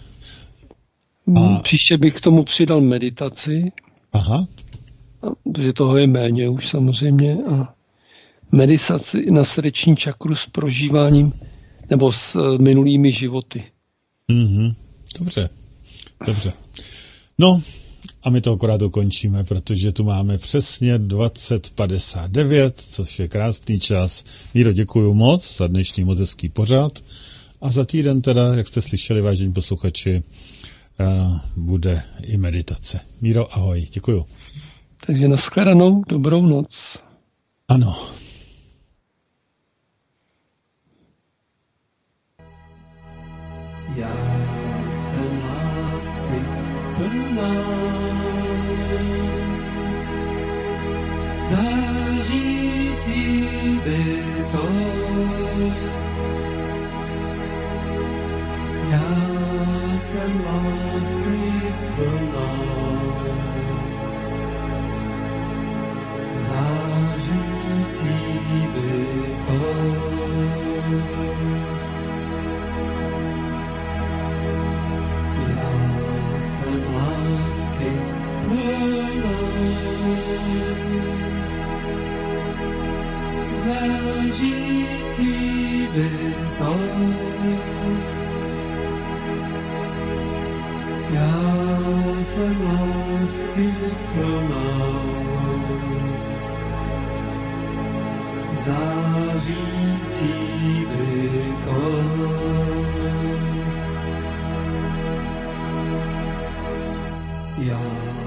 a příště bych k tomu přidal meditaci. Aha. Protože toho je méně už samozřejmě. A meditaci na srdeční čakru s prožíváním nebo s minulými životy. Mm-hmm. Dobře. Dobře. No a my to akorát dokončíme, protože tu máme přesně dvacet padesát devět, což je krásný čas. Míro, děkuju moc za dnešní moc hezký pořad. A za týden teda, jak jste slyšeli, vážení posluchači, uh, bude i meditace. Míro, ahoj, děkuju. Takže nashledanou, dobrou noc. Ano. Já jsem lásky plná, zářící bytoj. Já jsem lásky plná, zářící bytoj. Já jsem lásky plná, zářící bytoj. Já jsem lásky plná, zářící bytoj. já.